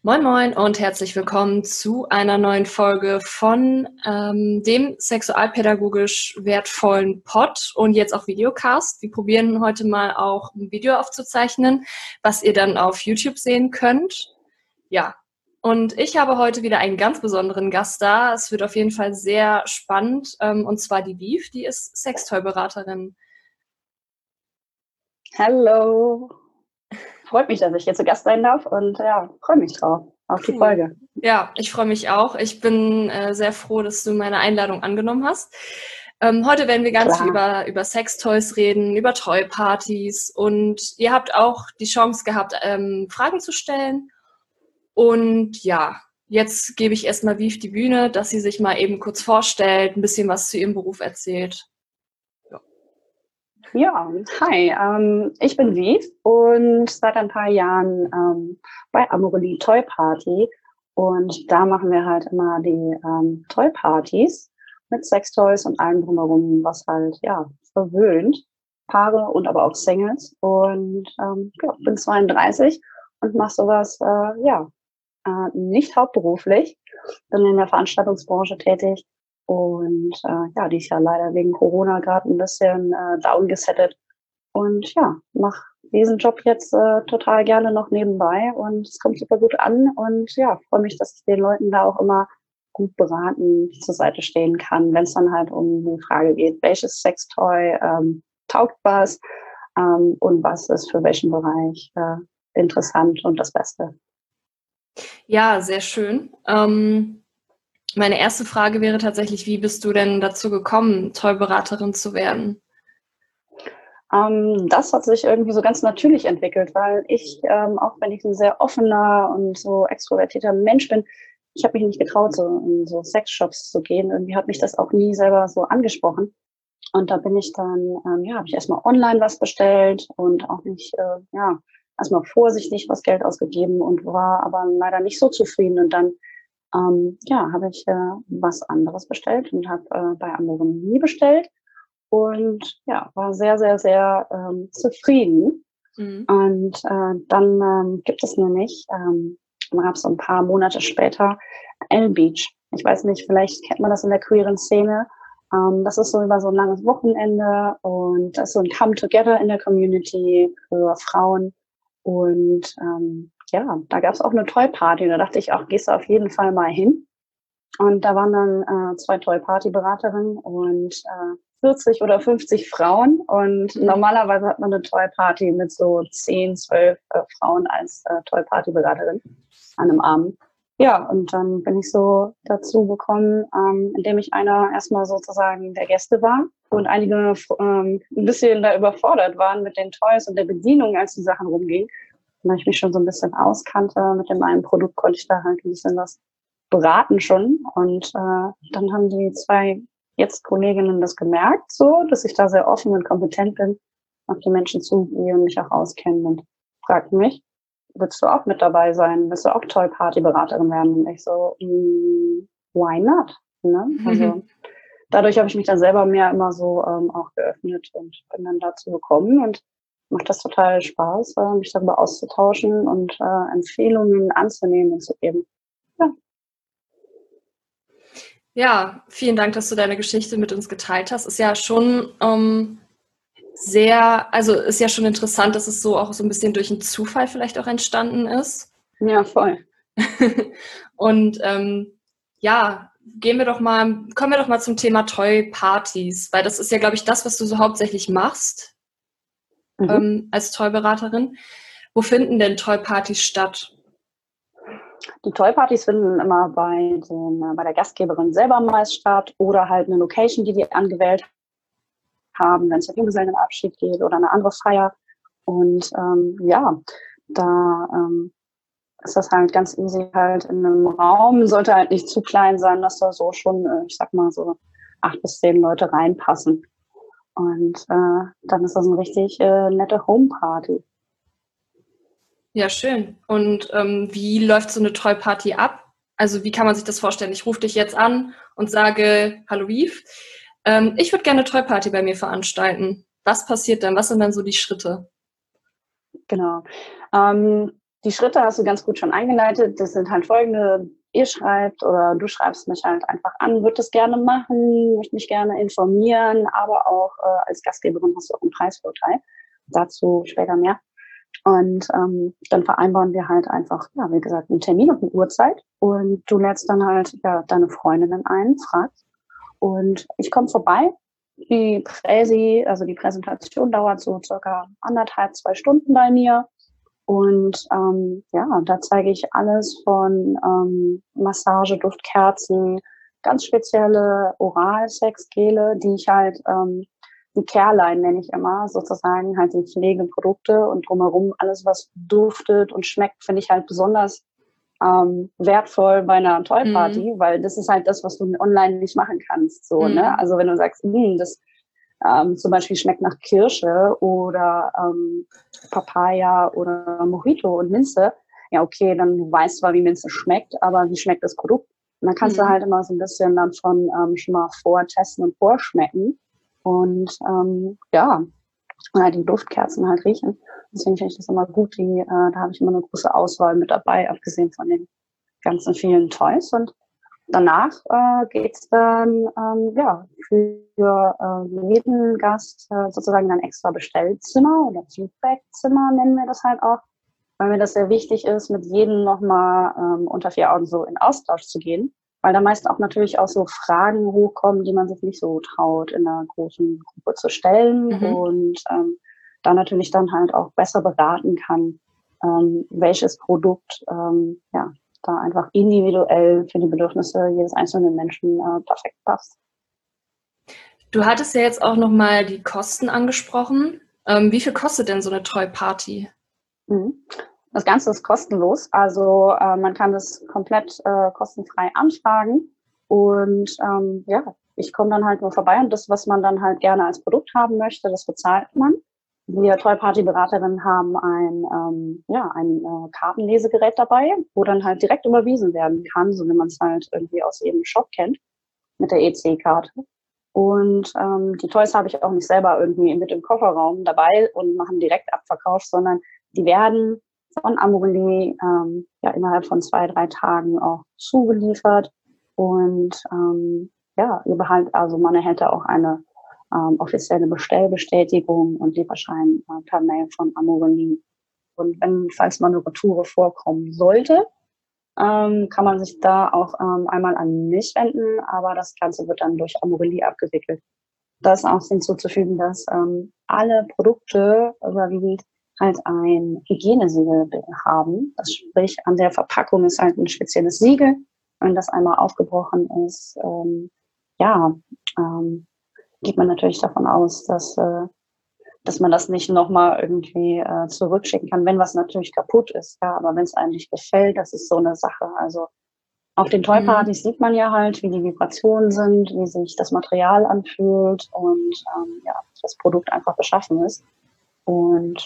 Moin Moin und herzlich willkommen zu einer neuen Folge von dem sexualpädagogisch wertvollen Pod und jetzt auch Videocast. Wir probieren heute mal auch ein Video aufzuzeichnen, was ihr dann auf YouTube sehen könnt. Ja, und ich habe heute wieder einen ganz besonderen Gast da. Es wird auf jeden Fall sehr spannend, und zwar die Viv, die ist Sextoy-Beraterin. Hallo. Freut mich, dass ich hier zu Gast sein darf und ja, freue mich drauf, auf die Folge. Ja, ich freue mich auch. Ich bin sehr froh, dass du meine Einladung angenommen hast. Heute werden wir ganz viel über Sextoys reden, über Toy-Partys und ihr habt auch die Chance gehabt, Fragen zu stellen. Und ja, jetzt gebe ich erstmal Viv die Bühne, dass sie sich mal eben kurz vorstellt, ein bisschen was zu ihrem Beruf erzählt. Ja, hi, ich bin Viv und seit ein paar Jahren bei Amorelie Toy Party und da machen wir halt immer die Toy Partys mit Sextoys und allem drumherum, was halt, ja, verwöhnt, Paare und aber auch Singles und ja, bin 32 und mache sowas, nicht hauptberuflich, bin in der Veranstaltungsbranche tätig und ja, die ist ja leider wegen Corona gerade ein bisschen downgesettet. Und ja, mache diesen Job jetzt total gerne noch nebenbei und es kommt super gut an. Und ja, freue mich, dass ich den Leuten da auch immer gut beraten zur Seite stehen kann, wenn es dann halt um die Frage geht, welches Sextoy taugt was und was ist für welchen Bereich interessant und das Beste. Ja, sehr schön. Meine erste Frage wäre tatsächlich, wie bist du denn dazu gekommen, Toy-Beraterin zu werden? Das hat sich irgendwie so ganz natürlich entwickelt, weil ich, auch wenn ich ein sehr offener und so extrovertierter Mensch bin, ich habe mich nicht getraut, so in so Sexshops zu gehen. Irgendwie hat mich das auch nie selber so angesprochen. Und da bin ich dann, habe ich erstmal online was bestellt und auch nicht, erstmal vorsichtig was Geld ausgegeben und war aber leider nicht so zufrieden. Und dann, habe ich was anderes bestellt und habe bei Amorelie bestellt und ja, war sehr, sehr, sehr zufrieden. Mhm. Und dann gibt es nämlich, gab es so ein paar Monate später L-Beach. Ich weiß nicht, vielleicht kennt man das in der queeren Szene. Das ist so über so ein langes Wochenende und das ist so ein Come-Together in der Community für Frauen. Und ja, da gab es auch eine Toy-Party. Da dachte ich auch, gehst du auf jeden Fall mal hin. Und da waren dann 2 Toy-Party-Beraterinnen und 40 oder 50 Frauen. Und normalerweise hat man eine Toy-Party mit so 10, 12 Frauen als Toy-Party-Beraterin an einem Abend. Ja, und dann bin ich so dazu gekommen, indem ich einer erstmal sozusagen der Gäste war und einige ein bisschen da überfordert waren mit den Toys und der Bedienung, als die Sachen rumgingen. Und da ich mich schon so ein bisschen auskannte mit dem einen Produkt, konnte ich da halt ein bisschen was beraten schon. Und dann haben die 2 jetzt Kolleginnen das gemerkt, so, dass ich da sehr offen und kompetent bin, auf die Menschen zugehe und mich auch auskenne und fragten mich, willst du auch mit dabei sein? Willst du auch Toy-Party-Beraterin werden? Und ich so, why not? Ne? Also dadurch habe ich mich dann selber mehr immer so auch geöffnet und bin dann dazu gekommen und macht das total Spaß, mich darüber auszutauschen und Empfehlungen anzunehmen und zu geben. Ja. Ja, vielen Dank, dass du deine Geschichte mit uns geteilt hast. Ist ja schon ist ja schon interessant, dass es so auch so ein bisschen durch einen Zufall vielleicht auch entstanden ist. Ja, voll. Und ja, kommen wir doch mal zum Thema Toy-Partys, weil das ist ja, glaube ich, das, was du so hauptsächlich machst als Toy-Beraterin. Wo finden denn Toy-Partys statt? Die Toy-Partys finden immer bei der Gastgeberin selber meist statt oder halt eine Location, die angewählt haben, wenn es um Junggesellenabschied geht oder eine andere Feier. Und ja, da ist das halt ganz easy halt in einem Raum, sollte halt nicht zu klein sein, dass da so schon, ich sag mal so 8 bis 10 Leute reinpassen. Und dann ist das eine richtig nette Homeparty. Ja, schön. Und wie läuft so eine Toy-Party ab? Also wie kann man sich das vorstellen? Ich rufe dich jetzt an und sage, hallo Viv, ich würde gerne eine Toy-Party bei mir veranstalten. Was passiert dann? Was sind dann so die Schritte? Genau. Die Schritte hast du ganz gut schon eingeleitet. Das sind halt folgende: Ihr schreibt oder du schreibst mich halt einfach an, würde das gerne machen, möchte mich gerne informieren, aber auch als Gastgeberin hast du auch einen Preisvorteil. Dazu später mehr. Und dann vereinbaren wir halt einfach, ja, wie gesagt, einen Termin und eine Uhrzeit. Und du lädst dann halt deine Freundinnen ein, fragst. Und ich komme vorbei. Die Präsentation dauert so circa 1,5, 2 Stunden bei mir. Und da zeige ich alles von Massage, Duftkerzen, ganz spezielle Oralsexgele, die ich halt, die Careline nenne ich immer, sozusagen halt die Pflegeprodukte und drumherum alles, was duftet und schmeckt, finde ich halt besonders wertvoll bei einer Toy-Party, weil das ist halt das, was du online nicht machen kannst. So, ne? Also wenn du sagst, das zum Beispiel schmeckt nach Kirsche oder Papaya oder Mojito und Minze, ja okay, dann weißt du zwar, wie Minze schmeckt, aber wie schmeckt das Produkt? Und dann kannst du halt immer so ein bisschen dann schon mal vortesten und vorschmecken und die Duftkerzen halt riechen. Deswegen finde ich das immer gut. Da habe ich immer eine große Auswahl mit dabei, abgesehen von den ganzen vielen Toys. Und danach geht's dann für jeden Gast sozusagen ein extra Bestellzimmer oder Feedbackzimmer nennen wir das halt auch, weil mir das sehr wichtig ist, mit jedem nochmal unter 4 Augen so in Austausch zu gehen, weil da meist auch natürlich auch so Fragen hochkommen, die man sich nicht so traut, in einer großen Gruppe zu stellen und da natürlich dann halt auch besser beraten kann, welches Produkt da einfach individuell für die Bedürfnisse jedes einzelnen Menschen perfekt passt. Du hattest ja jetzt auch nochmal die Kosten angesprochen. Wie viel kostet denn so eine Toy-Party? Das Ganze ist kostenlos, also man kann das komplett kostenfrei anfragen und ich komme dann halt nur vorbei und das, was man dann halt gerne als Produkt haben möchte, das bezahlt man. Wir Toy-Party-Beraterinnen haben ein Kartenlesegerät dabei, wo dann halt direkt überwiesen werden kann, so wie man es halt irgendwie aus jedem Shop kennt, mit der EC-Karte. Und die Toys habe ich auch nicht selber irgendwie mit im Kofferraum dabei und machen direkt Abverkauf, sondern die werden von Amorelie innerhalb von 2, 3 Tagen auch zugeliefert. Und man erhält da auch eine offizielle Bestellbestätigung und Lieferschein per Mail von Amorelie. Und falls mal eine Retoure vorkommen sollte, kann man sich da auch einmal an mich wenden, aber das Ganze wird dann durch Amorelie abgewickelt. Da ist auch hinzuzufügen, dass alle Produkte überwiegend halt ein Hygienesiegel haben. Das sprich, an der Verpackung ist halt ein spezielles Siegel. Wenn das einmal aufgebrochen ist, geht man natürlich davon aus, dass man das nicht nochmal irgendwie zurückschicken kann, wenn was natürlich kaputt ist. Ja, aber wenn es einem nicht gefällt, das ist so eine Sache. Also auf den Toy-Partys sieht man ja halt, wie die Vibrationen sind, wie sich das Material anfühlt und das Produkt einfach beschaffen ist. Und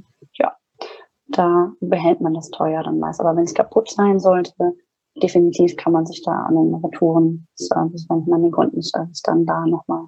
da behält man das Toy dann meist. Aber wenn es kaputt sein sollte, definitiv kann man sich da an den Retouren-Service wenden, an den Kundenservice dann da nochmal.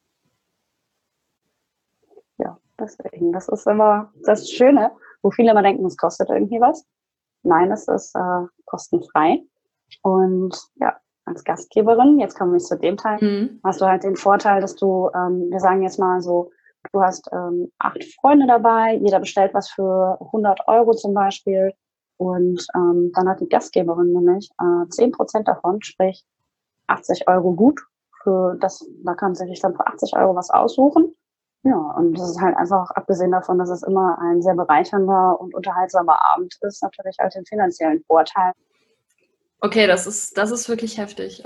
Ja, deswegen, das ist immer das Schöne, wo viele immer denken, es kostet irgendwie was. Nein, es ist kostenfrei. Und ja, als Gastgeberin, jetzt kommen wir zu dem Teil, hast du halt den Vorteil, dass du, wir sagen jetzt mal so, du hast 8 Freunde dabei, jeder bestellt was für 100 € zum Beispiel. Und dann hat die Gastgeberin nämlich 10% davon, sprich 80 € gut. Da kann sie sich dann für 80 € was aussuchen. Ja, und das ist halt einfach, abgesehen davon, dass es immer ein sehr bereichernder und unterhaltsamer Abend ist, natürlich halt den finanziellen Vorteil. Okay, das ist wirklich heftig.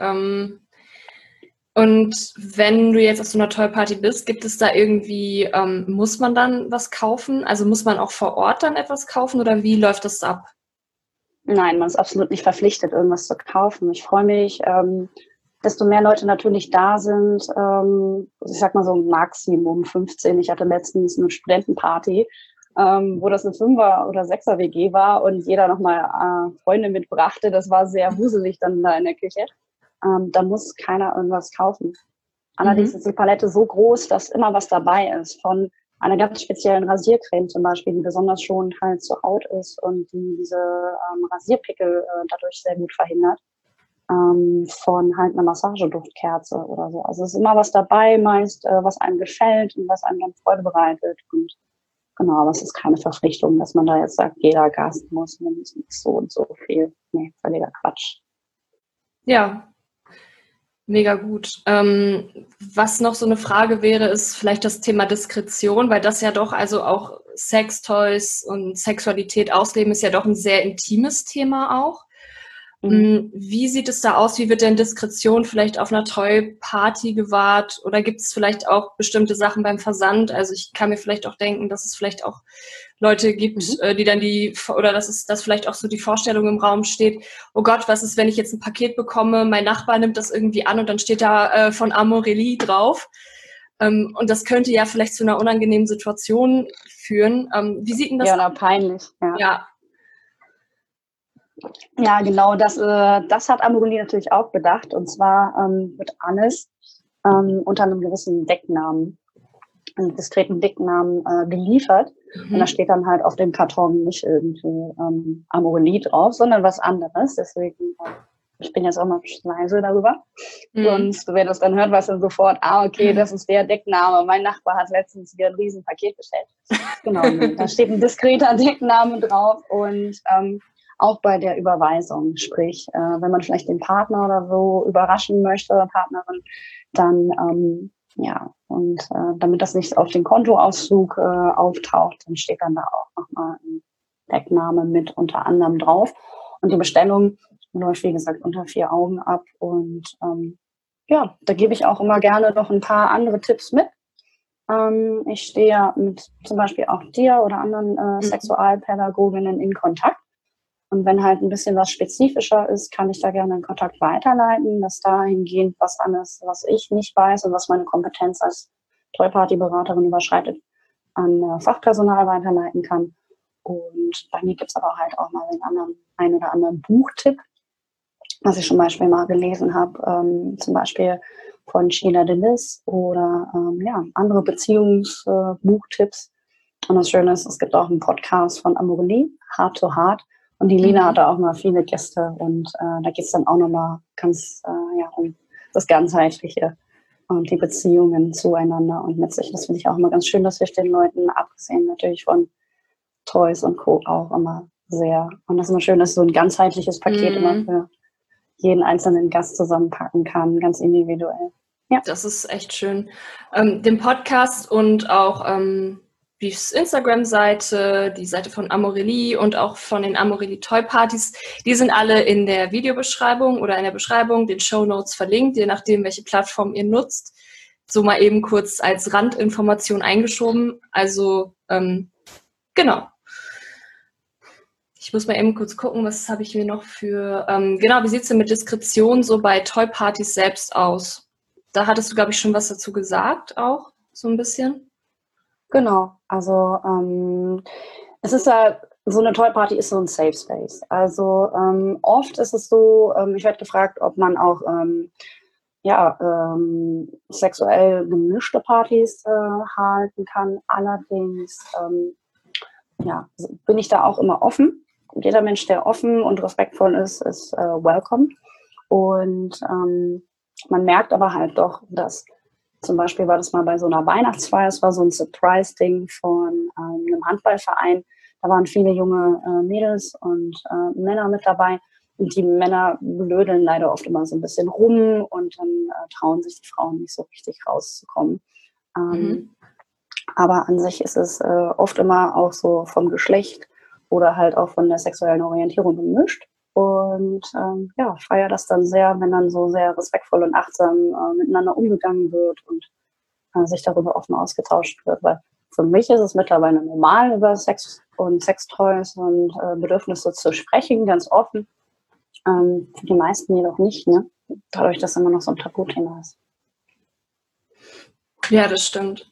Und wenn du jetzt auf so einer Toy-Party bist, gibt es da irgendwie, muss man dann was kaufen? Also muss man auch vor Ort dann etwas kaufen oder wie läuft das ab? Nein, man ist absolut nicht verpflichtet, irgendwas zu kaufen. Ich freue mich, desto mehr Leute natürlich da sind. Ich sag mal so Maximum 15. Ich hatte letztens eine Studentenparty, wo das eine 5er- oder 6er-WG war und jeder nochmal Freunde mitbrachte. Das war sehr wuselig dann da in der Küche. Da muss keiner irgendwas kaufen. Allerdings ist die Palette so groß, dass immer was dabei ist. Von einer ganz speziellen Rasiercreme zum Beispiel, die besonders schonend halt zur Haut ist und die diese Rasierpickel dadurch sehr gut verhindert. Von halt einer Massageduftkerze oder so. Also es ist immer was dabei, meist was einem gefällt und was einem dann Freude bereitet. Und genau, aber es ist keine Verpflichtung, dass man da jetzt sagt, jeder Gast muss mindestens so und so viel. Nee, völliger Quatsch. Ja, mega gut. Was noch so eine Frage wäre, ist vielleicht das Thema Diskretion, weil das ja doch, also auch Sextoys und Sexualität ausleben, ist ja doch ein sehr intimes Thema auch. Wie sieht es da aus? Wie wird denn Diskretion vielleicht auf einer Toy-Party gewahrt? Oder gibt es vielleicht auch bestimmte Sachen beim Versand? Also ich kann mir vielleicht auch denken, dass es vielleicht auch Leute gibt, die dann dass vielleicht auch so die Vorstellung im Raum steht, oh Gott, was ist, wenn ich jetzt ein Paket bekomme, mein Nachbar nimmt das irgendwie an und dann steht da von Amorelie drauf. Und das könnte ja vielleicht zu einer unangenehmen Situation führen. Wie sieht denn das aus? Ja, oder peinlich. Ja. Ja, genau, das hat Amorelie natürlich auch bedacht. Und zwar wird alles unter einem gewissen Decknamen, einem diskreten Decknamen geliefert. Und da steht dann halt auf dem Karton nicht irgendwie Amorelie drauf, sondern was anderes. Deswegen, ich bin jetzt auch mal leise darüber. Und wer das dann hört, weiß dann sofort, okay, das ist der Deckname. Mein Nachbar hat letztens wieder ein Riesenpaket bestellt. Genau, da steht ein diskreter Deckname drauf und auch bei der Überweisung, sprich, wenn man vielleicht den Partner oder so überraschen möchte oder Partnerin, dann damit das nicht auf den Kontoauszug auftaucht, dann steht dann da auch nochmal ein Deckname mit unter anderem drauf. Und die Bestellung läuft, wie gesagt, unter 4 Augen ab. Und da gebe ich auch immer gerne noch ein paar andere Tipps mit. Ich stehe ja mit zum Beispiel auch dir oder anderen Sexualpädagoginnen in Kontakt. Und wenn halt ein bisschen was spezifischer ist, kann ich da gerne einen Kontakt weiterleiten, dass dahingehend was anderes, was ich nicht weiß und was meine Kompetenz als Toy-Party-Beraterin überschreitet, an Fachpersonal weiterleiten kann. Und bei mir gibt es aber halt auch mal einen oder anderen Buchtipp, was ich zum Beispiel mal gelesen habe, zum Beispiel von Sheila Delis oder andere Beziehungsbuchtipps. Und das Schöne ist, es gibt auch einen Podcast von Amorelie, Heart to Heart. Und die Lina hat da auch mal viele Gäste und da geht es dann auch nochmal ganz um das Ganzheitliche und die Beziehungen zueinander und mit sich. Das finde ich auch immer ganz schön, dass wir den Leuten, abgesehen natürlich von Toys und Co. auch immer sehr. Und das ist immer schön, dass so ein ganzheitliches Paket immer für jeden einzelnen Gast zusammenpacken kann, ganz individuell. Ja. Das ist echt schön. Den Podcast und auch die Instagram-Seite, die Seite von Amorelie und auch von den Amorelie Toy Partys, die sind alle in der Videobeschreibung oder in der Beschreibung, den Shownotes verlinkt, je nachdem, welche Plattform ihr nutzt. So mal eben kurz als Randinformation eingeschoben. Also, genau. Ich muss mal eben kurz gucken, was habe ich mir noch für... wie sieht es denn mit Diskretion so bei Toy Partys selbst aus? Da hattest du, glaube ich, schon was dazu gesagt auch, so ein bisschen. Genau, also es ist ja, so eine Toy-Party ist so ein Safe Space. Also oft ist es so, ich werde gefragt, ob man auch sexuell gemischte Partys halten kann. Allerdings bin ich da auch immer offen. Jeder Mensch, der offen und respektvoll ist welcome. Und man merkt aber halt doch, dass zum Beispiel war das mal bei so einer Weihnachtsfeier, es war so ein Surprise-Ding von einem Handballverein. Da waren viele junge Mädels und Männer mit dabei. Und die Männer blödeln leider oft immer so ein bisschen rum und dann trauen sich die Frauen nicht so richtig rauszukommen. Aber an sich ist es oft immer auch so vom Geschlecht oder halt auch von der sexuellen Orientierung gemischt. Und feiere das dann sehr, wenn dann so sehr respektvoll und achtsam miteinander umgegangen wird und sich darüber offen ausgetauscht wird. Weil für mich ist es mittlerweile normal, über Sex und Sextoys und Bedürfnisse zu sprechen, ganz offen. Für die meisten jedoch nicht, ne? Dadurch, dass immer noch so ein Tabuthema ist. Ja, das stimmt.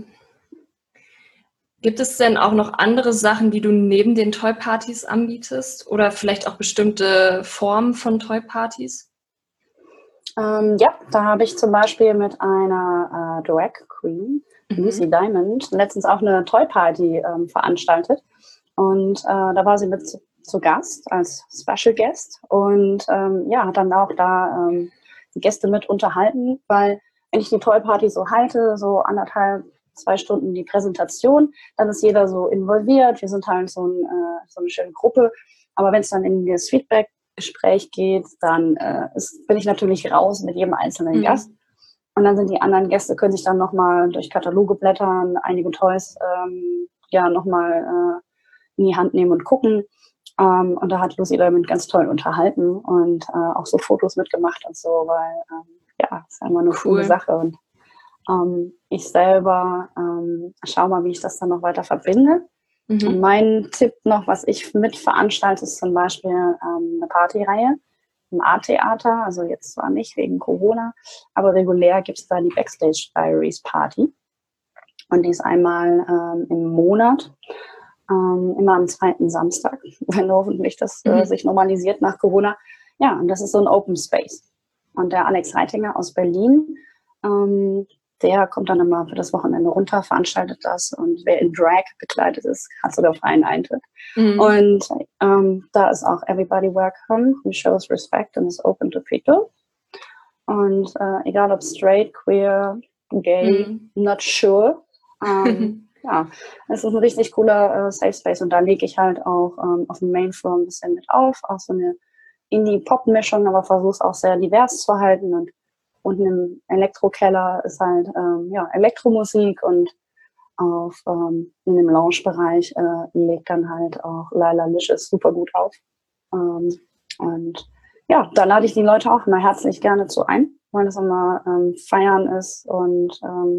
Gibt es denn auch noch andere Sachen, die du neben den Toy-Partys anbietest? Oder vielleicht auch bestimmte Formen von Toy-Partys? Da habe ich zum Beispiel mit einer Drag Queen Lucy Diamond, letztens auch eine Toy Party veranstaltet. Und da war sie mit zu Gast, als Special Guest. Und hat dann auch da die Gäste mit unterhalten, weil wenn ich die Toy Party so halte, so 1,5, 2 Stunden die Präsentation, dann ist jeder so involviert. Wir sind halt so eine schöne Gruppe. Aber wenn es dann in das Feedback-Gespräch geht, dann bin ich natürlich raus mit jedem einzelnen Gast. Und dann sind die anderen Gäste, können sich dann nochmal durch Kataloge blättern, einige Toys nochmal in die Hand nehmen und gucken. Und da hat Lucy damit ganz toll unterhalten und auch so Fotos mitgemacht und so, weil ist ja immer eine coole Sache. Und ich selber schaue mal, wie ich das dann noch weiter verbinde. Und mein Tipp noch, was ich mit veranstalte, ist zum Beispiel eine Partyreihe im A-Theater, also jetzt zwar nicht wegen Corona, aber regulär gibt es da die Backstage Diaries Party. Und die ist einmal im Monat, immer am 2. Samstag, wenn hoffentlich das sich normalisiert nach Corona. Ja, und das ist so ein Open Space. Und der Alex Reitinger aus Berlin, der kommt dann immer für das Wochenende runter, veranstaltet das. Und wer in Drag bekleidet ist, hat sogar freien Eintritt. Und da ist auch Everybody Welcome, who shows respect and is open to people. Und egal ob straight, queer, gay, not sure. Es ist ein richtig cooler Safe Space. Und da lege ich halt auch auf dem Main Floor ein bisschen mit auf. Auch so eine Indie-Pop-Mischung, aber versuche es auch sehr divers zu halten. Und unten im Elektrokeller ist halt Elektromusik und in dem Lounge-Bereich legt dann halt auch Laila Licious super gut auf. Und da lade ich die Leute auch immer herzlich gerne zu ein, weil es immer Feiern ist und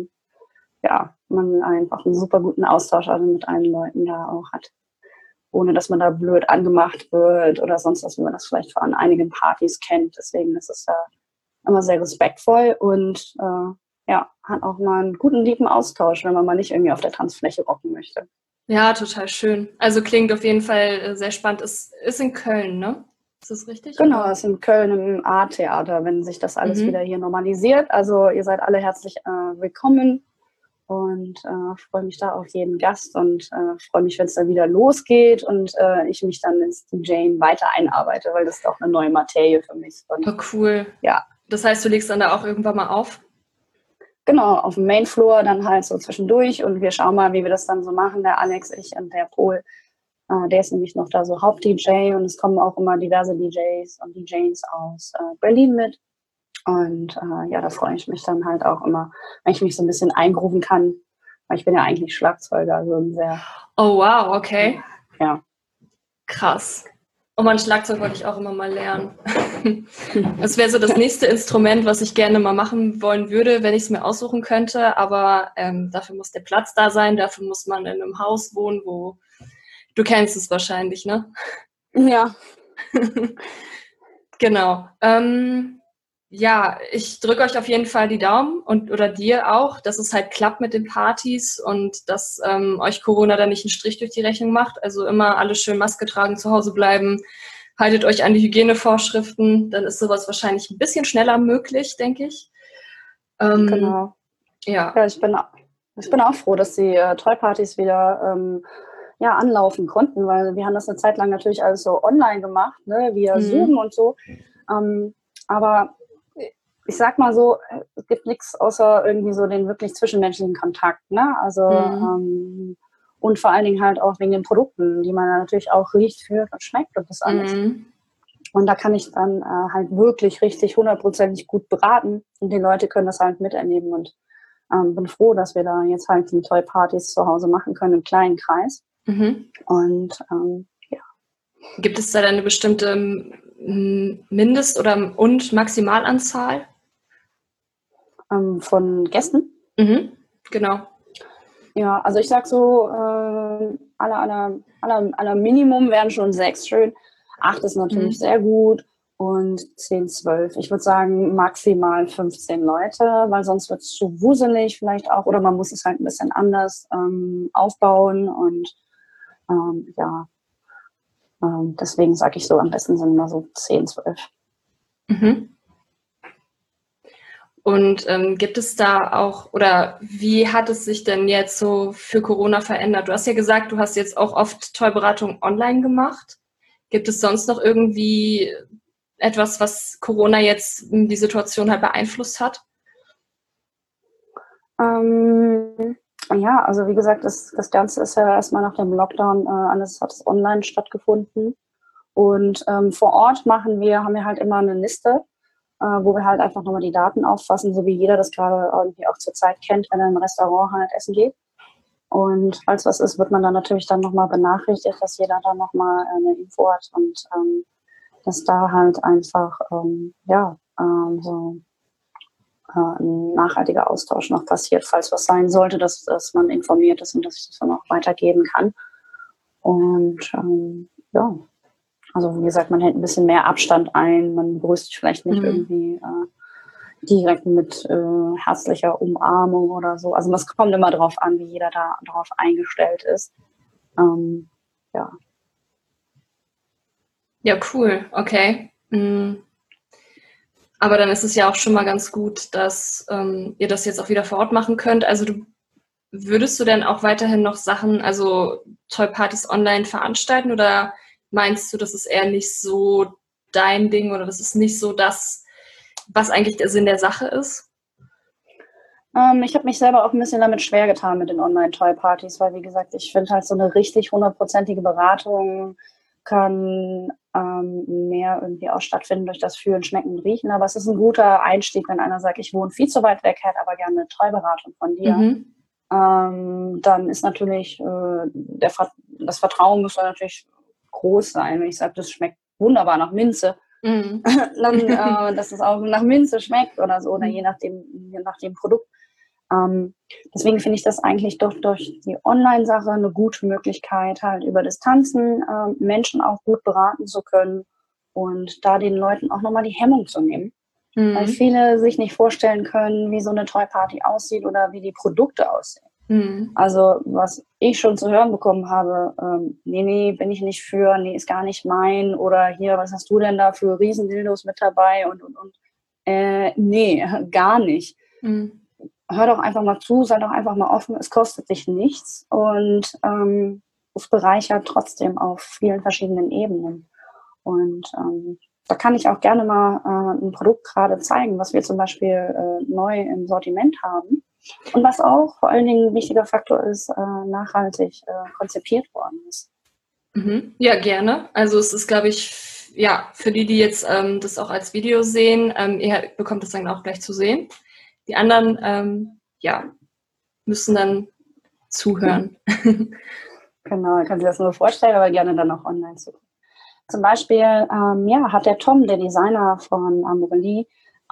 man einfach einen super guten Austausch mit allen Leuten da auch hat. Ohne dass man da blöd angemacht wird oder sonst was, wie man das vielleicht von einigen Partys kennt. Deswegen ist es immer sehr respektvoll und hat auch mal einen guten, lieben Austausch, wenn man mal nicht irgendwie auf der Tanzfläche rocken möchte. Ja, total schön. Also klingt auf jeden Fall sehr spannend. Ist in Köln, ne? Ist das richtig? Genau, es ist in Köln im A-Theater, wenn sich das alles wieder hier normalisiert. Also ihr seid alle herzlich willkommen und freue mich da auf jeden Gast und freue mich, wenn es dann wieder losgeht und ich mich dann ins DJing weiter einarbeite, weil das ist auch eine neue Materie für mich. Und, cool. Ja. Das heißt, du legst dann da auch irgendwann mal auf? Genau, auf dem Mainfloor dann halt so zwischendurch und wir schauen mal, wie wir das dann so machen, der Alex, ich und der Pol. Der ist nämlich noch da so Haupt-DJ und es kommen auch immer diverse DJs und DJs aus Berlin mit. Und da freue ich mich dann halt auch immer, wenn ich mich so ein bisschen eingrooven kann, weil ich bin ja eigentlich Schlagzeuger, also ein sehr... Oh wow, okay. Ja. Krass. Und mein Schlagzeug wollte ich auch immer mal lernen. Das wäre so das nächste Instrument, was ich gerne mal machen wollen würde, wenn ich es mir aussuchen könnte. Aber dafür muss der Platz da sein, dafür muss man in einem Haus wohnen, wo... Du kennst es wahrscheinlich, ne? Ja. Genau. Ich drücke euch auf jeden Fall die Daumen oder dir auch, dass es halt klappt mit den Partys und dass euch Corona da nicht einen Strich durch die Rechnung macht. Also immer alle schön Maske tragen, zu Hause bleiben, haltet euch an die Hygienevorschriften, dann ist sowas wahrscheinlich ein bisschen schneller möglich, denke ich. Genau. Ja, ich bin auch froh, dass die Toy-Partys wieder anlaufen konnten, weil wir haben das eine Zeit lang natürlich alles so online gemacht, ne, via Zoom und so. Aber ich sag mal so, es gibt nichts außer irgendwie so den wirklich zwischenmenschlichen Kontakt, ne? Also und vor allen Dingen halt auch wegen den Produkten, die man natürlich auch riecht, fühlt und schmeckt und das alles. Und da kann ich dann halt wirklich richtig 100%ig gut beraten und die Leute können das halt miterleben und bin froh, dass wir da jetzt halt die Toy-Partys zu Hause machen können im kleinen Kreis. Und Gibt es da eine bestimmte Mindest- und Maximalanzahl? Von Gästen? Genau. Ja, also ich sag so, aller Minimum wären schon 6 schön. 8 ist natürlich sehr gut und 10, 12. Ich würde sagen maximal 15 Leute, weil sonst wird es zu wuselig vielleicht auch oder man muss es halt ein bisschen anders aufbauen und deswegen sage ich so, am besten sind immer so 10, 12. Und gibt es da auch, oder wie hat es sich denn jetzt so für Corona verändert? Du hast ja gesagt, du hast jetzt auch oft Toy-Beratung online gemacht. Gibt es sonst noch irgendwie etwas, was Corona jetzt die Situation halt beeinflusst hat? Ja, also wie gesagt, das Ganze ist ja erstmal nach dem Lockdown, alles hat es online stattgefunden. Und vor Ort haben wir halt immer eine Liste, wo wir halt einfach nochmal die Daten auffassen, so wie jeder das gerade irgendwie auch zur Zeit kennt, wenn er im Restaurant halt essen geht. Und falls was ist, wird man dann natürlich dann nochmal benachrichtigt, dass jeder dann nochmal eine Info hat und dass da halt einfach so ein nachhaltiger Austausch noch passiert, falls was sein sollte, dass man informiert ist und dass ich das dann auch weitergeben kann. Und also wie gesagt, man hält ein bisschen mehr Abstand ein, man begrüßt sich vielleicht nicht irgendwie direkt mit herzlicher Umarmung oder so. Also das kommt immer darauf an, wie jeder da darauf eingestellt ist. Ja. Ja, cool, okay. Aber dann ist es ja auch schon mal ganz gut, dass ihr das jetzt auch wieder vor Ort machen könnt. Also würdest du denn auch weiterhin noch Sachen, also Toy-Partys online veranstalten oder meinst du, das ist eher nicht so dein Ding oder das ist nicht so das, was eigentlich der Sinn der Sache ist? Ich habe mich selber auch ein bisschen damit schwer getan mit den Online-Toy-Partys, weil wie gesagt, ich finde halt so eine richtig 100%ige Beratung kann mehr irgendwie auch stattfinden durch das Fühlen, Schmecken, Riechen. Aber es ist ein guter Einstieg, wenn einer sagt, ich wohne viel zu weit weg, hätte aber gerne eine Toy-Beratung von dir. Dann ist natürlich das Vertrauen muss dann natürlich groß sein. Wenn ich sage, das schmeckt wunderbar nach Minze, dann, dass es auch nach Minze schmeckt oder so, oder je nach dem Produkt. Deswegen finde ich das eigentlich doch durch die Online-Sache eine gute Möglichkeit, halt über Distanzen Menschen auch gut beraten zu können und da den Leuten auch nochmal die Hemmung zu nehmen. Weil viele sich nicht vorstellen können, wie so eine Toy-Party aussieht oder wie die Produkte aussehen. Also was ich schon zu hören bekommen habe, nee, bin ich nicht für, nee, ist gar nicht mein oder hier, was hast du denn da für Riesendildos mit dabei und. Nee, gar nicht. Hör doch einfach mal zu, sei doch einfach mal offen, es kostet dich nichts und es bereichert trotzdem auf vielen verschiedenen Ebenen. Und da kann ich auch gerne mal ein Produkt gerade zeigen, was wir zum Beispiel neu im Sortiment haben und was auch vor allen Dingen ein wichtiger Faktor ist, nachhaltig konzipiert worden ist. Ja, gerne. Also es ist, glaube ich, ja, für die jetzt das auch als Video sehen, ihr bekommt das dann auch gleich zu sehen. Die anderen, müssen dann zuhören. Genau, ich kann sich das nur vorstellen, aber gerne dann auch online zu. Zum Beispiel, hat der Tom, der Designer von Amorelie,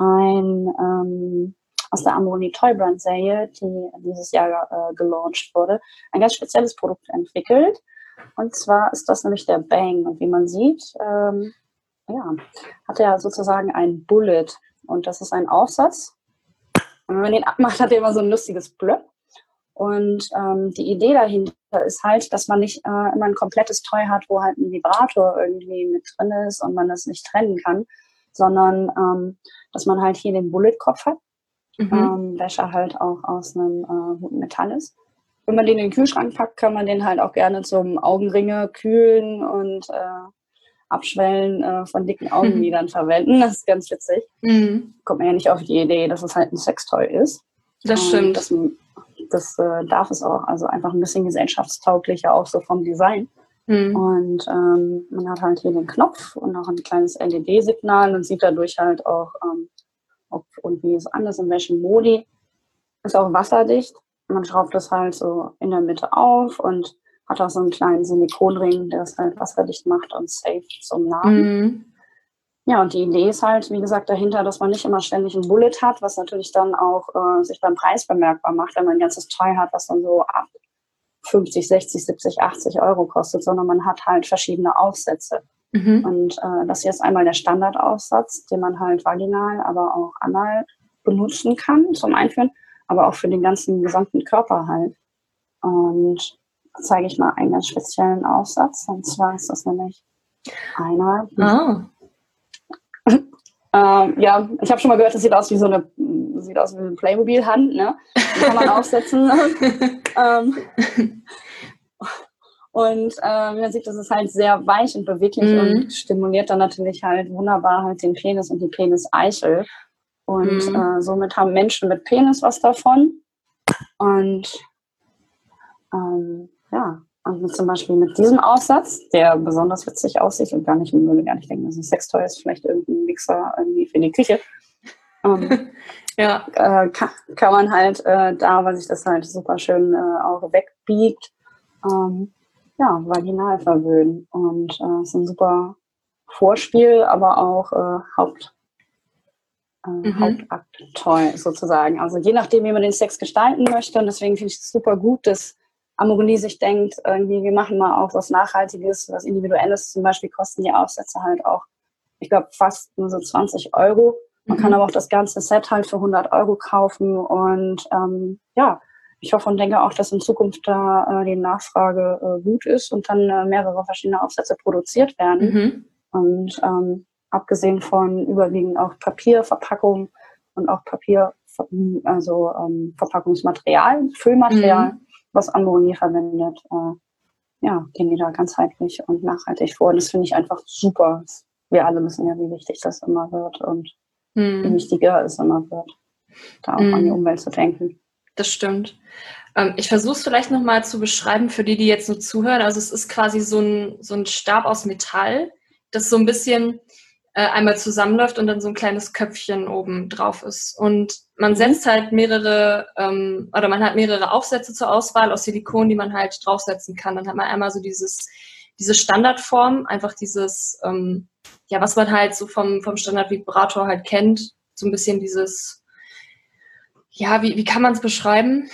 aus der Amorelie Toy Brand Serie, die dieses Jahr gelauncht wurde, ein ganz spezielles Produkt entwickelt. Und zwar ist das nämlich der Bang. Und wie man sieht, hat er sozusagen ein Bullet. Und das ist ein Aufsatz. Und wenn man den abmacht, hat er immer so ein lustiges Blöck. Und die Idee dahinter ist halt, dass man nicht immer ein komplettes Toy hat, wo halt ein Vibrator irgendwie mit drin ist und man das nicht trennen kann, sondern dass man halt hier den Bullet-Kopf hat, welcher halt auch aus einem guten Metall ist. Wenn man den in den Kühlschrank packt, kann man den halt auch gerne zum Augenringe kühlen und Abschwellen von dicken Augenlidern verwenden. Das ist ganz witzig. Kommt man ja nicht auf die Idee, dass es halt ein Sextoy ist. Das stimmt. Das darf es auch. Also einfach ein bisschen gesellschaftstauglicher auch so vom Design. Und man hat halt hier den Knopf und auch ein kleines LED-Signal und sieht dadurch halt auch, ob und wie es anders, in welchem Modi. Ist auch wasserdicht. Man schraubt das halt so in der Mitte auf und hat auch so einen kleinen Silikonring, der es halt wasserdicht macht und safe zum Laden. Ja, und die Idee ist halt, wie gesagt, dahinter, dass man nicht immer ständig ein Bullet hat, was natürlich dann auch sich beim Preis bemerkbar macht, wenn man ein ganzes Toy hat, was dann so ab 50, 60, 70, 80 Euro kostet, sondern man hat halt verschiedene Aufsätze. Und das hier ist einmal der Standardaufsatz, den man halt vaginal, aber auch anal benutzen kann zum Einführen, aber auch für den ganzen gesamten Körper halt. Und da zeige ich mal einen ganz speziellen Aufsatz, und zwar ist das nämlich einer. Ich habe schon mal gehört, das sieht aus wie so sieht aus wie eine Playmobil-Hand, ne? Die kann man aufsetzen. Und man sieht, das ist halt sehr weich und beweglich und stimuliert dann natürlich halt wunderbar halt den Penis und die Peniseichel. Und somit haben Menschen mit Penis was davon. Und und zum Beispiel mit diesem Aufsatz, der besonders witzig aussieht und man würde gar nicht denken, dass ein Sextoy ist, vielleicht irgendein Mixer irgendwie für die Küche. Kann man halt weil sich das halt super schön auch wegbiegt, vaginal verwöhnen. Und es ist ein super Vorspiel, aber auch Hauptakt-Toy sozusagen. Also je nachdem, wie man den Sex gestalten möchte. Und deswegen finde ich es super gut, dass Amorelie sich denkt, irgendwie, wir machen mal auch was Nachhaltiges, was Individuelles. Zum Beispiel kosten die Aufsätze halt auch, ich glaube, fast nur so 20 Euro. Man kann aber auch das ganze Set halt für 100 Euro kaufen. Und ich hoffe und denke auch, dass in Zukunft da die Nachfrage gut ist und dann mehrere verschiedene Aufsätze produziert werden. Und abgesehen von überwiegend auch Papierverpackung und auch Verpackungsmaterial, Füllmaterial, was Amorelie verwendet, gehen die da ganzheitlich und nachhaltig vor. Und das finde ich einfach super. Wir alle wissen ja, wie wichtig das immer wird und wie wichtiger es immer wird, da auch an die Umwelt zu denken. Das stimmt. Ich versuche es vielleicht nochmal zu beschreiben für die jetzt nur zuhören. Also es ist quasi so ein Stab aus Metall, das so ein bisschen einmal zusammenläuft und dann so ein kleines Köpfchen oben drauf ist. Und man setzt halt man hat mehrere Aufsätze zur Auswahl aus Silikon, die man halt draufsetzen kann. Dann hat man einmal so diese Standardform, einfach dieses, was man halt so vom Standard-Vibrator halt kennt, so ein bisschen dieses, wie kann man es beschreiben?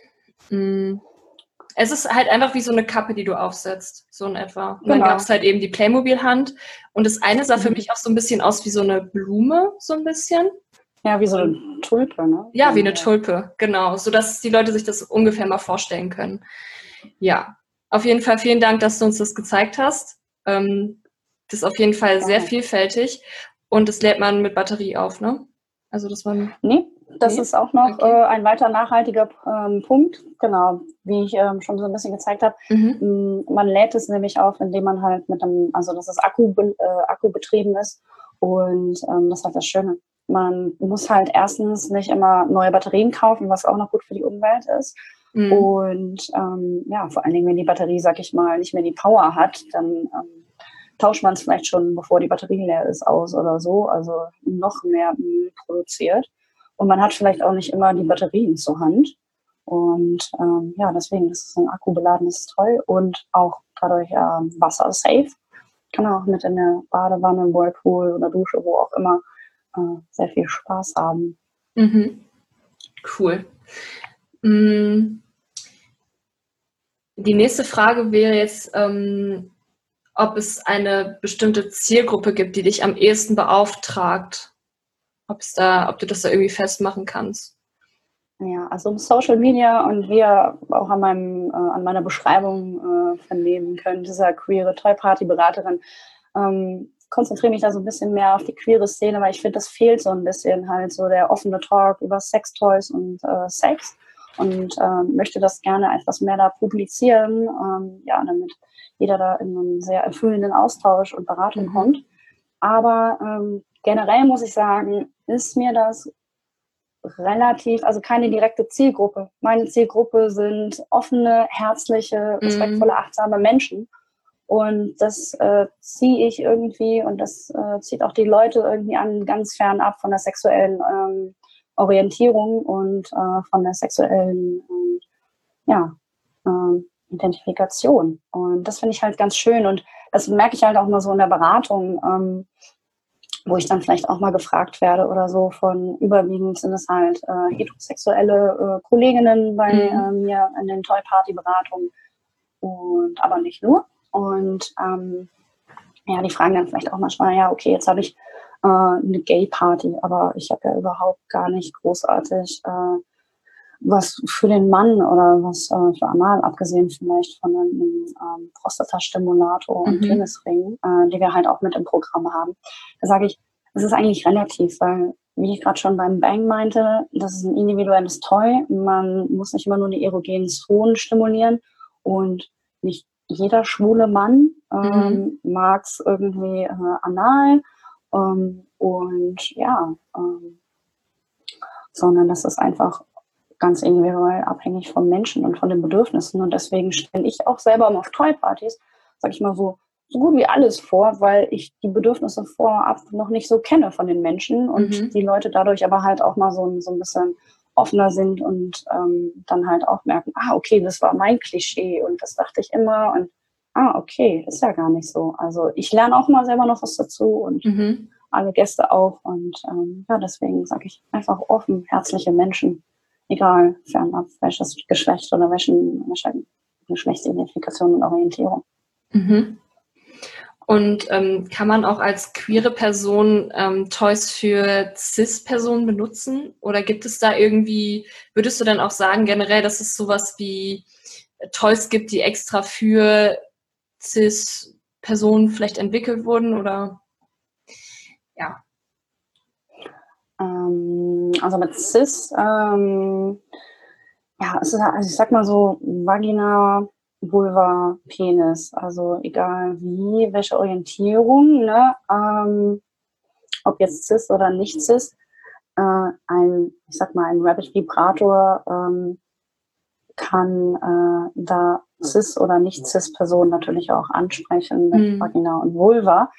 Es ist halt einfach wie so eine Kappe, die du aufsetzt, so in etwa. Und dann gab es halt eben die Playmobil-Hand. Und das eine sah für mich auch so ein bisschen aus wie so eine Blume, so ein bisschen. Ja, wie so eine Tulpe, ne? Ja, wie eine Tulpe, genau. Sodass die Leute sich das ungefähr mal vorstellen können. Ja, auf jeden Fall vielen Dank, dass du uns das gezeigt hast. Das ist auf jeden Fall sehr vielfältig. Und das lädt man mit Batterie auf, ne? Also, dass man... Das ist auch noch ein weiter nachhaltiger Punkt, genau, wie ich schon so ein bisschen gezeigt habe. Man lädt es nämlich auf, indem man halt dass es Akku betrieben ist. Und das ist halt das Schöne. Man muss halt erstens nicht immer neue Batterien kaufen, was auch noch gut für die Umwelt ist. Und vor allen Dingen, wenn die Batterie, sag ich mal, nicht mehr die Power hat, dann tauscht man es vielleicht schon, bevor die Batterie leer ist, aus oder so. Also noch mehr Müll produziert. Und man hat vielleicht auch nicht immer die Batterien zur Hand. Und deswegen ist es ein akkubeladenes Toy und auch dadurch wassersafe. Kann auch mit in der Badewanne, im Whirlpool oder Dusche, wo auch immer, sehr viel Spaß haben. Cool. Die nächste Frage wäre jetzt, ob es eine bestimmte Zielgruppe gibt, die dich am ehesten beauftragt. Ob du das da irgendwie festmachen kannst. Ja, also Social Media und wie ihr auch an meiner Beschreibung vernehmen könnt, dieser queere Toy-Party-Beraterin, konzentriere mich da so ein bisschen mehr auf die queere Szene, weil ich finde, das fehlt so ein bisschen halt so der offene Talk über Sextoys und Sex und möchte das gerne etwas mehr da publizieren, damit jeder da in einen sehr erfüllenden Austausch und Beratung kommt. Aber generell muss ich sagen, ist mir das relativ, also keine direkte Zielgruppe. Meine Zielgruppe sind offene, herzliche, respektvolle, achtsame Menschen. Und das ziehe ich irgendwie und das zieht auch die Leute irgendwie an, ganz fernab von der sexuellen Orientierung und von der sexuellen Identifikation. Und das finde ich halt ganz schön. Und das merke ich halt auch mal so in der Beratung, wo ich dann vielleicht auch mal gefragt werde oder so von überwiegend sind es halt heterosexuelle Kolleginnen bei mir in den Toy-Party-Beratungen und aber nicht nur. Und die fragen dann vielleicht auch manchmal, jetzt habe ich eine Gay-Party, aber ich habe ja überhaupt gar nicht großartig was für den Mann oder was für Anal, abgesehen vielleicht von einem Prostatastimulator und Penisring, die wir halt auch mit im Programm haben. Da sage ich, es ist eigentlich relativ, weil wie ich gerade schon beim Bang meinte, das ist ein individuelles Toy. Man muss nicht immer nur die erogenen Zonen stimulieren und nicht jeder schwule Mann mag es irgendwie anal und ja, sondern das ist einfach ganz individuell abhängig vom Menschen und von den Bedürfnissen. Und deswegen stelle ich auch selber auf Toy-Partys, sag ich mal so gut wie alles vor, weil ich die Bedürfnisse vorab noch nicht so kenne von den Menschen und die Leute dadurch aber halt auch mal so ein bisschen offener sind und dann halt auch merken, okay, das war mein Klischee und das dachte ich immer und okay, ist ja gar nicht so. Also ich lerne auch mal selber noch was dazu und alle Gäste auch und ja, deswegen sage ich einfach offen, herzliche Menschen, egal fernab welches Geschlecht oder welche Geschlechtsidentifikation und Orientierung. Und kann man auch als queere Person Toys für Cis-Personen benutzen? Oder gibt es da irgendwie, würdest du dann auch sagen generell, dass es sowas wie Toys gibt, die extra für Cis-Personen vielleicht entwickelt wurden? Oder ja. Also mit Cis, ja, es ist, also ich sag mal so, Vagina, Vulva, Penis, also egal wie, welche Orientierung, ne, ob jetzt Cis oder nicht Cis, ich sag mal, ein Rabbit Vibrator kann da Cis oder nicht Cis Personen natürlich auch ansprechen mit Vagina und Vulva.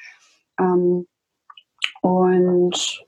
Und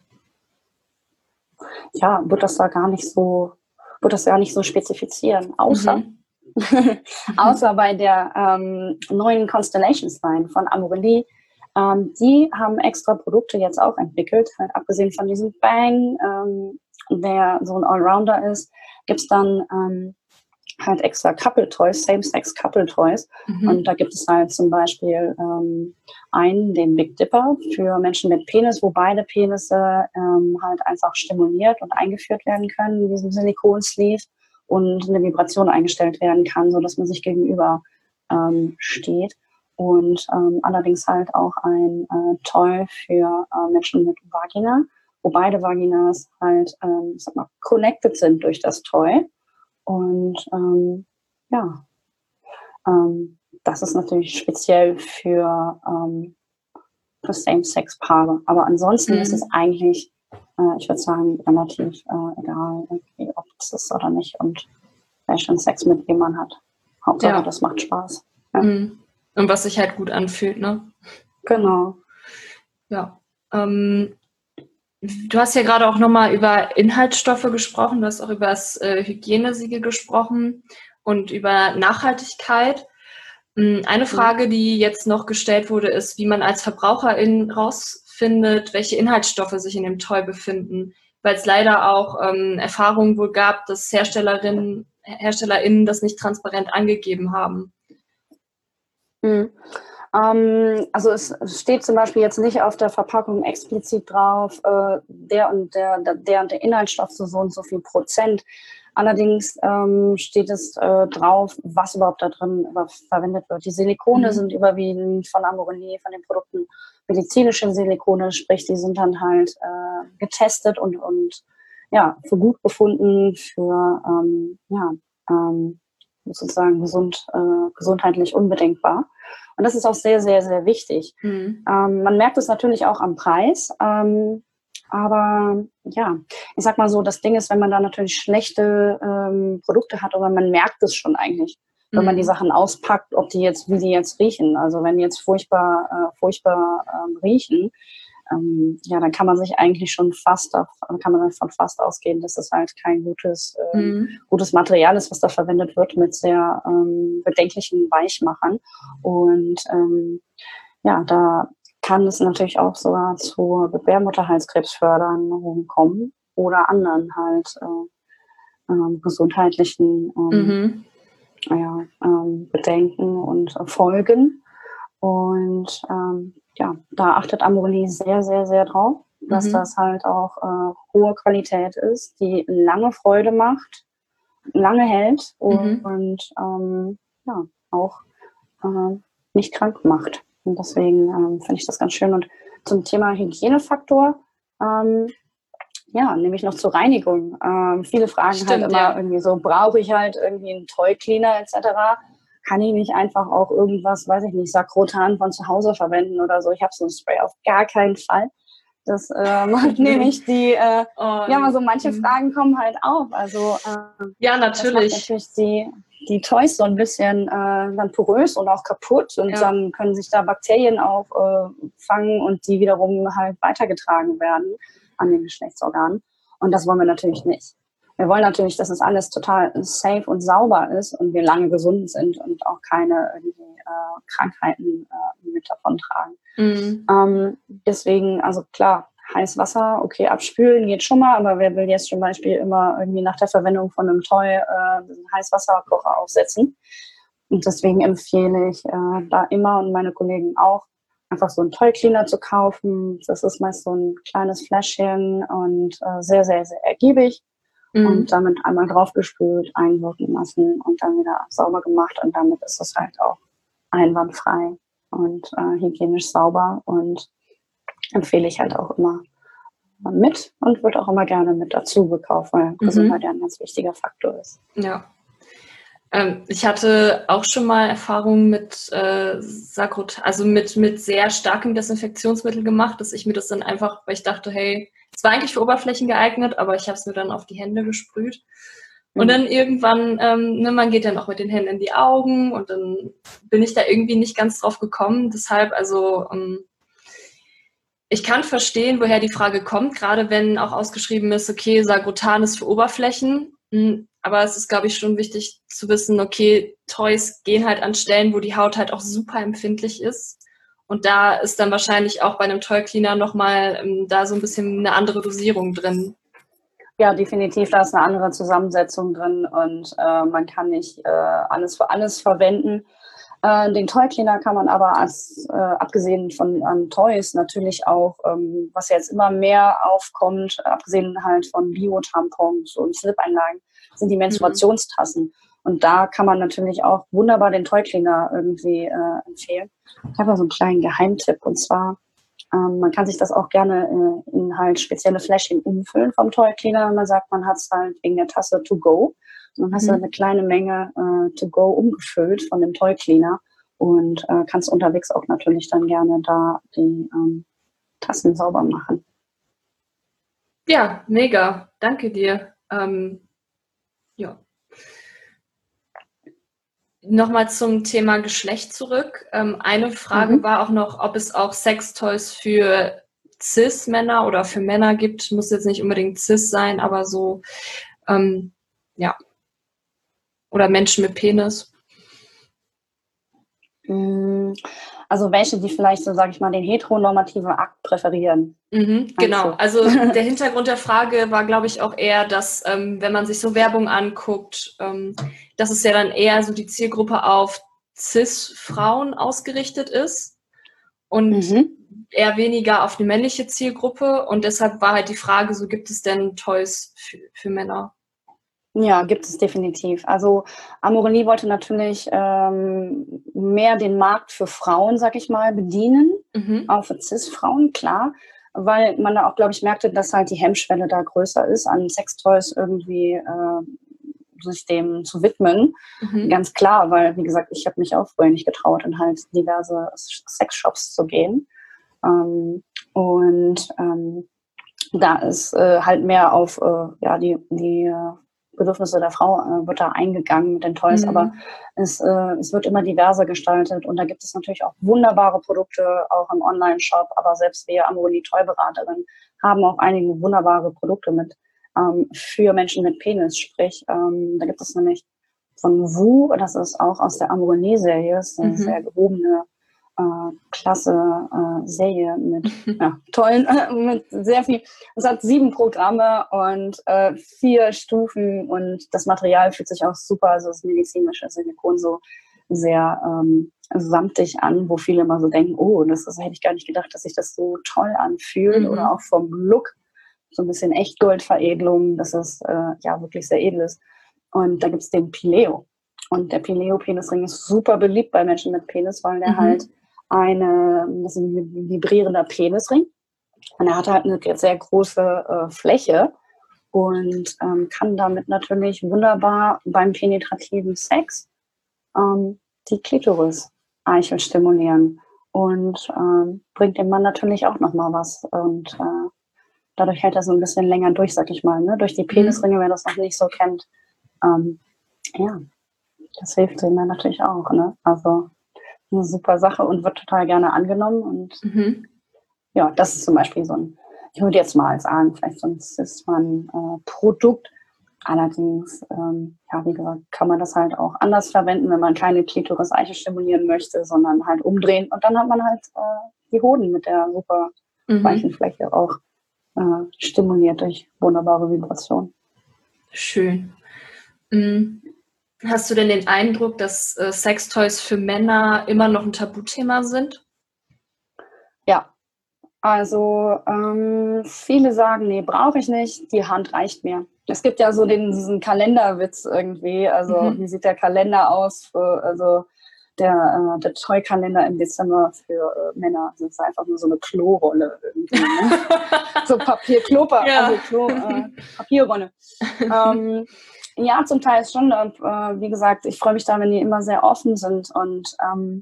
ja, wird das gar nicht so spezifizieren, außer bei der neuen Constellations-Line von Amorelie. Die haben extra Produkte jetzt auch entwickelt, halt abgesehen von diesem Bang, der so ein Allrounder ist, gibt es dann halt extra Couple-Toys, Same-Sex-Couple-Toys. Und da gibt es halt zum Beispiel den Big Dipper für Menschen mit Penis, wo beide Penisse halt einfach stimuliert und eingeführt werden können in diesem Silikon-Sleeve und eine Vibration eingestellt werden kann, sodass man sich gegenüber steht. Und allerdings halt auch ein Toy für Menschen mit Vagina, wo beide Vaginas halt, ich sag mal, connected sind durch das Toy. Und ja, das ist natürlich speziell für Same-Sex-Paare. Aber ansonsten ist es eigentlich, ich würde sagen, relativ egal, ob es ist oder nicht und welchen Sex mit wem man hat. Hauptsache, das macht Spaß. Ja. Und was sich halt gut anfühlt, ne? Genau. Ja. Du hast ja gerade auch nochmal über Inhaltsstoffe gesprochen, du hast auch über das Hygienesiegel gesprochen und über Nachhaltigkeit. Eine Frage, die jetzt noch gestellt wurde, ist, wie man als Verbraucherin rausfindet, welche Inhaltsstoffe sich in dem Toy befinden, weil es leider auch Erfahrungen wohl gab, dass HerstellerInnen das nicht transparent angegeben haben. Also es steht zum Beispiel jetzt nicht auf der Verpackung explizit drauf, der und der Inhaltsstoff zu so und so viel Prozent. Allerdings steht es drauf, was überhaupt da drin verwendet wird. Die Silikone sind überwiegend von Amorelie, von den Produkten medizinische Silikone, sprich, die sind dann halt getestet und ja, für gut befunden, für sozusagen gesundheitlich unbedenkbar. Und das ist auch sehr, sehr, sehr wichtig. Man merkt es natürlich auch am Preis. Aber ja, ich sag mal so, das Ding ist, wenn man da natürlich schlechte Produkte hat, aber man merkt es schon eigentlich, wenn man die Sachen auspackt, wie die jetzt riechen. Also wenn die jetzt furchtbar riechen, ja, dann kann man sich eigentlich schon fast ausgehen, dass das halt kein gutes Material ist, was da verwendet wird mit sehr bedenklichen Weichmachern. Und ja, da kann es natürlich auch sogar zu Gebärmutterhalskrebsförderungen kommen oder anderen halt gesundheitlichen Bedenken und Folgen. Und ja, da achtet Amorelie sehr, sehr, sehr drauf, dass das halt auch hohe Qualität ist, die lange Freude macht, lange hält und ja, auch nicht krank macht. Und deswegen finde ich das ganz schön. Und zum Thema Hygienefaktor, Ja, nämlich noch zur Reinigung. Viele fragen halt Stimmt, immer ja. irgendwie so, brauche ich halt irgendwie einen Toy Cleaner etc.? Kann ich nicht einfach auch irgendwas, weiß ich nicht, Sakrotan von zu Hause verwenden oder so? Ich habe so ein Spray auf gar keinen Fall. Das macht nämlich ja, mal so manche Fragen kommen halt auf. Also ja, das macht natürlich. natürlich die Toys so ein bisschen dann porös und auch kaputt und Ja. dann können sich da Bakterien auch fangen und die wiederum halt weitergetragen werden an den Geschlechtsorganen. Und das wollen wir natürlich nicht. Wir wollen natürlich, dass es alles total safe und sauber ist und wir lange gesund sind und auch keine irgendwie, Krankheiten mit davon tragen. Deswegen, also klar, heiß Wasser, okay, abspülen geht schon mal, aber wer will jetzt zum Beispiel immer irgendwie nach der Verwendung von einem Toy einen Heißwasserkocher aufsetzen? Und deswegen empfehle ich da immer und meine Kollegen auch, einfach so einen Toy Cleaner zu kaufen. Das ist meist so ein kleines Fläschchen und sehr, sehr, sehr ergiebig. Und damit einmal draufgespült, einwirken lassen und dann wieder sauber gemacht. Und damit ist es halt auch einwandfrei und hygienisch sauber und empfehle ich halt auch immer mit und wird auch immer gerne mit dazu gekauft, weil Gesundheit ja ein ganz wichtiger Faktor ist. Ja. Ich hatte auch schon mal Erfahrungen mit Sakrotan, also mit sehr starkem Desinfektionsmittel gemacht, dass ich mir das dann einfach, weil ich dachte, hey, es war eigentlich für Oberflächen geeignet, aber ich habe es mir dann auf die Hände gesprüht. Und dann irgendwann, man geht dann auch mit den Händen in die Augen und dann bin ich da irgendwie nicht ganz drauf gekommen. Deshalb, also ich kann verstehen, woher die Frage kommt, gerade wenn auch ausgeschrieben ist, okay, Sagrotan ist für Oberflächen. Aber es ist, glaube ich, schon wichtig zu wissen, okay, Toys gehen halt an Stellen, wo die Haut halt auch super empfindlich ist. Und da ist dann wahrscheinlich auch bei einem Toy Cleaner nochmal da so ein bisschen eine andere Dosierung drin. Ja, definitiv, da ist eine andere Zusammensetzung drin und man kann nicht alles für alles verwenden. Den Toy Cleaner kann man aber abgesehen von Toys natürlich auch, was jetzt immer mehr aufkommt, abgesehen halt von Bio-Tampons und Slip-Einlagen, sind die Menstruationstassen. Und da kann man natürlich auch wunderbar den Toy Cleaner irgendwie empfehlen. Ich habe so einen kleinen Geheimtipp und zwar, man kann sich das auch gerne in halt spezielle Fläschchen umfüllen vom Toy Cleaner, wenn man sagt, man hat es halt wegen der Tasse to go. Dann hast du eine kleine Menge to go umgefüllt von dem Toy Cleaner und kannst unterwegs auch natürlich dann gerne da die Tassen sauber machen. Ja, mega. Danke dir. Ja. Nochmal zum Thema Geschlecht zurück. Eine Frage war auch noch, ob es auch Sextoys für Cis-Männer oder für Männer gibt. Muss jetzt nicht unbedingt Cis sein, aber so, ja. Oder Menschen mit Penis. Also welche, die vielleicht so, sage ich mal, den heteronormativen Akt präferieren. Genau, also der Hintergrund der Frage war, glaube ich, auch eher, dass, wenn man sich so Werbung anguckt, dass es ja dann eher so die Zielgruppe auf Cis-Frauen ausgerichtet ist und eher weniger auf die männliche Zielgruppe. Und deshalb war halt die Frage, so gibt es denn Toys für Männer? Ja, gibt es definitiv. Also Amorelie wollte natürlich mehr den Markt für Frauen, sag ich mal, bedienen, auch für Cis-Frauen, klar, weil man da auch, glaube ich, merkte, dass halt die Hemmschwelle da größer ist, an Sextoys irgendwie sich dem zu widmen. Ganz klar, weil, wie gesagt, ich habe mich auch früher nicht getraut, in halt diverse Sexshops zu gehen. Da ist halt mehr auf die Bedürfnisse der Frau wird da eingegangen mit den Toys, aber es wird immer diverser gestaltet und da gibt es natürlich auch wunderbare Produkte, auch im Online-Shop, aber selbst wir Amorelie Toy-Beraterin haben auch einige wunderbare Produkte mit für Menschen mit Penis, sprich, da gibt es nämlich von Wu, das ist auch aus der Amorelie-Serie, ist eine sehr gehobene klasse Serie mit tollen, mit sehr viel. Es hat 7 Programme und 4 Stufen und das Material fühlt sich auch super, also das medizinische Silikon so sehr samtig an, wo viele immer so denken, oh, hätte ich gar nicht gedacht, dass sich das so toll anfühlt oder auch vom Look, so ein bisschen Echtgoldveredelung, dass es ja wirklich sehr edel ist. Und da gibt es den Pileo. Und der Pileo-Penisring ist super beliebt bei Menschen mit Penis, weil der halt das ist ein vibrierender Penisring. Und er hat halt eine sehr große Fläche und kann damit natürlich wunderbar beim penetrativen Sex die Klitoris-Eichel stimulieren und bringt dem Mann natürlich auch nochmal was. Und dadurch hält er so ein bisschen länger durch, sag ich mal, ne? Durch die Penisringe, wer das noch nicht so kennt. Ja, das hilft dem dann natürlich auch. Ne? Also eine super Sache und wird total gerne angenommen. Und ja, das ist zum Beispiel so ein, ich würde jetzt mal sagen, vielleicht sonst ist man Produkt. Allerdings, ja, wie gesagt, kann man das halt auch anders verwenden, wenn man keine Klitoris-Eiche stimulieren möchte, sondern halt umdrehen. Und dann hat man halt die Hoden mit der super weichen Fläche auch stimuliert durch wunderbare Vibration. Schön. Hast du denn den Eindruck, dass Sextoys für Männer immer noch ein Tabuthema sind? Ja, also viele sagen, nee, brauche ich nicht, die Hand reicht mir. Es gibt ja so diesen Kalenderwitz irgendwie, also wie sieht der Kalender aus, also der Toy-Kalender im Dezember für Männer, das ist einfach nur so eine Klorolle irgendwie, ne? So Papierrolle. Ja, zum Teil ist schon, wie gesagt, ich freue mich da, wenn die immer sehr offen sind und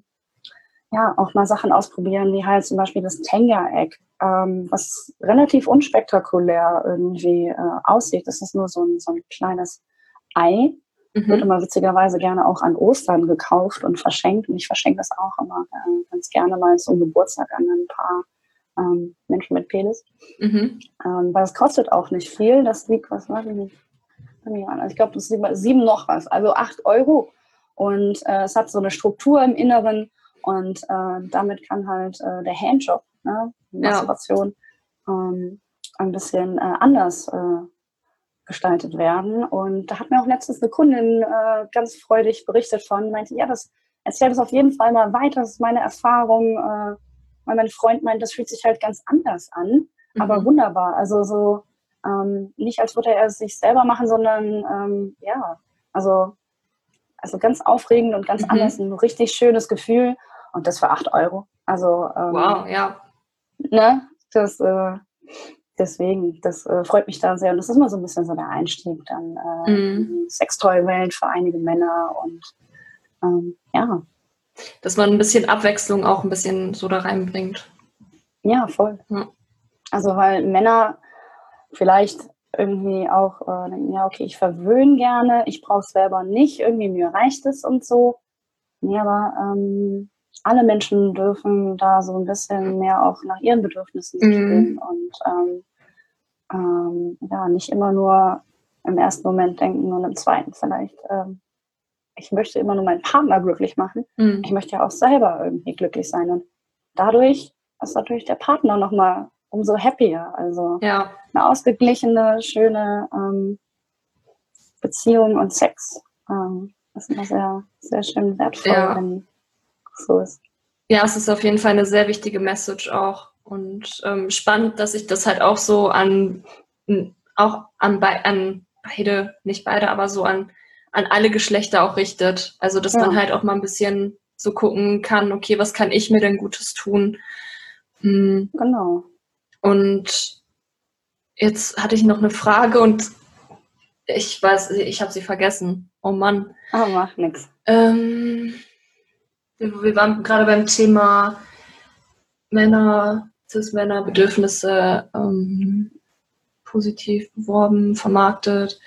ja, auch mal Sachen ausprobieren, wie halt zum Beispiel das Tenga-Egg, was relativ unspektakulär irgendwie aussieht. Das ist nur so ein kleines Ei. Wird immer witzigerweise gerne auch an Ostern gekauft und verschenkt. Und ich verschenke das auch immer ganz gerne mal zum Geburtstag an ein paar Menschen mit Penis. Weil es kostet auch nicht viel. Das liegt, was war das? Ich glaube, das ist 7 noch was, also 8 €. Und es hat so eine Struktur im Inneren. Und damit kann halt der Handjob, ne, Masturbation, ein bisschen anders gestaltet werden. Und da hat mir auch letztens eine Kundin ganz freudig berichtet von, meinte, ja, erzähl das auf jeden Fall mal weiter, das ist meine Erfahrung, weil mein Freund meint, das fühlt sich halt ganz anders an, aber wunderbar. Also so nicht, als würde er es sich selber machen, sondern ja, also ganz aufregend und ganz anders, ein richtig schönes Gefühl. Und das für 8 €. Also, wow, ja. Ne, deswegen, das freut mich da sehr. Und das ist mal so ein bisschen so der Einstieg dann in die Sextoy-Welt für einige Männer. Und ja. Dass man ein bisschen Abwechslung auch ein bisschen so da reinbringt. Ja, voll. Ja. Also, weil Männer vielleicht irgendwie auch denken, ja, okay, ich verwöhne gerne, ich brauche es selber nicht, irgendwie mir reicht es und so. Nee, aber alle Menschen dürfen da so ein bisschen mehr auch nach ihren Bedürfnissen gehen und ja, nicht immer nur im ersten Moment denken und im zweiten vielleicht, ich möchte immer nur meinen Partner glücklich machen. Ich möchte ja auch selber irgendwie glücklich sein. Und dadurch ist natürlich der Partner nochmal umso happier. Also eine ausgeglichene, schöne Beziehung und Sex ist immer sehr, sehr schön wertvoll, wenn so ist. Ja, es ist auf jeden Fall eine sehr wichtige Message auch und spannend, dass sich das halt auch so an beide, nicht beide, aber so an alle Geschlechter auch richtet. Also, dass man halt auch mal ein bisschen so gucken kann, okay, was kann ich mir denn Gutes tun? Genau. Und jetzt hatte ich noch eine Frage und ich weiß, ich habe sie vergessen. Oh Mann. Aber macht nix. Wir waren gerade beim Thema Männer, Cis-Männer, Bedürfnisse positiv beworben, vermarktet.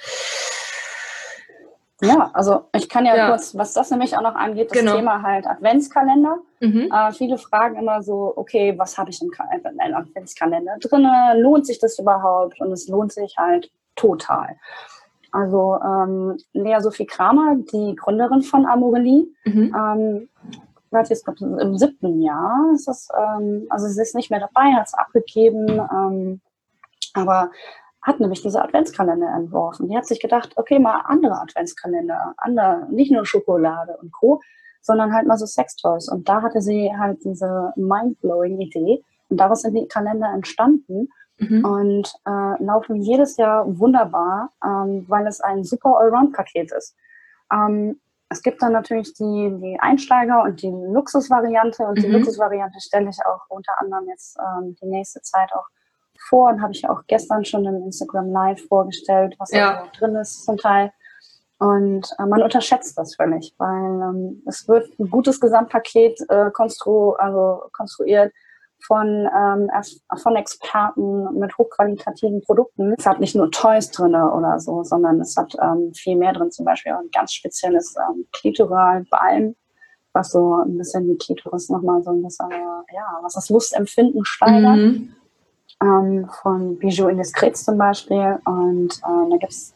Ja, also ich kann ja kurz, was das nämlich auch noch angeht, das Thema halt Adventskalender. Viele fragen immer so, okay, was habe ich im Adventskalender drin? Lohnt sich das überhaupt? Und es lohnt sich halt total. Also Lea Sophie Kramer, die Gründerin von Amorelie, jetzt im 7. Jahr ist es, also sie ist nicht mehr dabei, hat es abgegeben, aber hat nämlich diese Adventskalender entworfen. Die hat sich gedacht, okay, mal andere Adventskalender, nicht nur Schokolade und Co., sondern halt mal so Sextoys. Und da hatte sie halt diese mind-blowing Idee. Und daraus sind die Kalender entstanden und laufen jedes Jahr wunderbar, weil es ein super Allround-Paket ist. Es gibt dann natürlich die Einsteiger- und die Luxusvariante. Und die Luxusvariante stelle ich auch unter anderem jetzt die nächste Zeit auch vor und habe ich auch gestern schon im Instagram Live vorgestellt, was da drin ist zum Teil. Und man unterschätzt das völlig, weil es wird ein gutes Gesamtpaket konstruiert von Experten mit hochqualitativen Produkten. Es hat nicht nur Toys drin oder so, sondern es hat viel mehr drin, zum Beispiel ein ganz spezielles Klitoral-Balm, was so ein bisschen die Klitoris nochmal so ein bisschen, was das Lustempfinden steigert. Von Bijou Indiscrets zum Beispiel. Und da gibt es,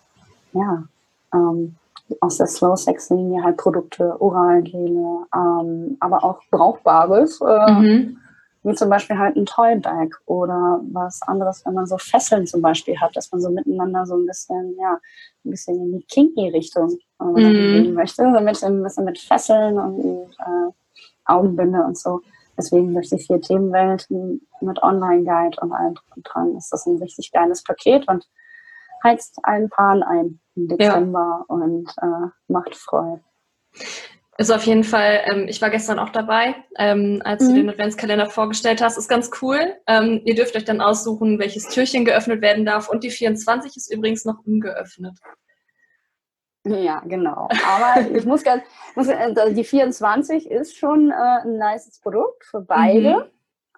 aus der Slow Sex Linie halt Produkte, Oralgele, aber auch Brauchbares, wie zum Beispiel halt ein Toy Bag oder was anderes, wenn man so Fesseln zum Beispiel hat, dass man so miteinander so ein bisschen in die Kinky-Richtung gehen möchte, so ein bisschen mit Fesseln und Augenbinde und so. Deswegen durch die 4 Themenwelten mit Online-Guide und allem dran ist das ein richtig geiles Paket und heizt allen Paaren ein im Dezember und macht Freude. Ist auf jeden Fall, ich war gestern auch dabei, als du den Adventskalender vorgestellt hast, ist ganz cool. Ihr dürft euch dann aussuchen, welches Türchen geöffnet werden darf und die 24 ist übrigens noch ungeöffnet. Ja, genau. Aber die 24 ist schon ein nices Produkt für beide.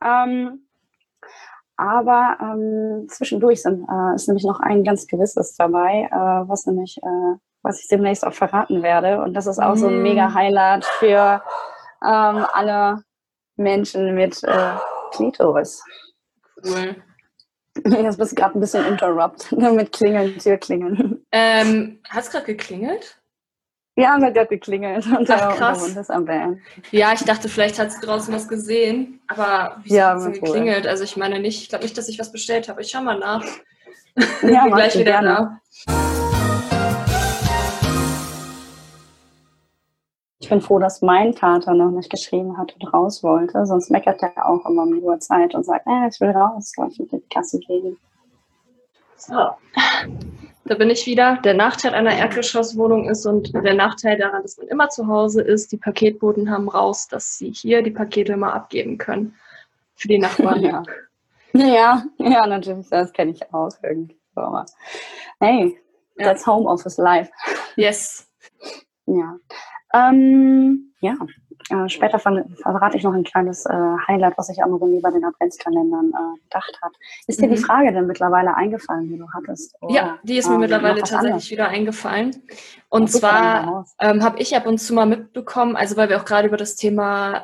Aber zwischendurch ist nämlich noch ein ganz gewisses dabei, was ich demnächst auch verraten werde. Und das ist auch so ein mega Highlight für alle Menschen mit Klitoris. Cool. Jetzt bist du gerade ein bisschen interrupt mit Türklingeln. Hat es gerade geklingelt? Ja, hat gerade geklingelt. Und ach, krass. Und ist am Bären. Ja, ich dachte, vielleicht hat sie draußen was gesehen. Aber wieso hat es geklingelt? Also ich meine nicht, ich glaube nicht, dass ich was bestellt habe. Ich schau mal nach. Ja, bin gleich wieder da. Ich bin froh, dass mein Kater noch nicht geschrieben hat und raus wollte. Sonst meckert er auch immer um die Uhrzeit und sagt, ich will raus, ich will in die Kasse gehen. So, da bin ich wieder. Der Nachteil einer Erdgeschosswohnung ist und der Nachteil daran, dass man immer zu Hause ist, die Paketboten haben raus, dass sie hier die Pakete immer abgeben können. Für die Nachbarn. Ja, natürlich, das kenne ich auch irgendwie. Aber hey, that's Homeoffice life. Yes. Ja. Später verrate ich noch ein kleines Highlight, was sich Amorelli bei den Adventskalendern gedacht hat. Ist dir die Frage denn mittlerweile eingefallen, die du hattest? Oder, ja, die ist mir mittlerweile tatsächlich wieder eingefallen. Und zwar habe ich ab und zu mal mitbekommen, also weil wir auch gerade über das Thema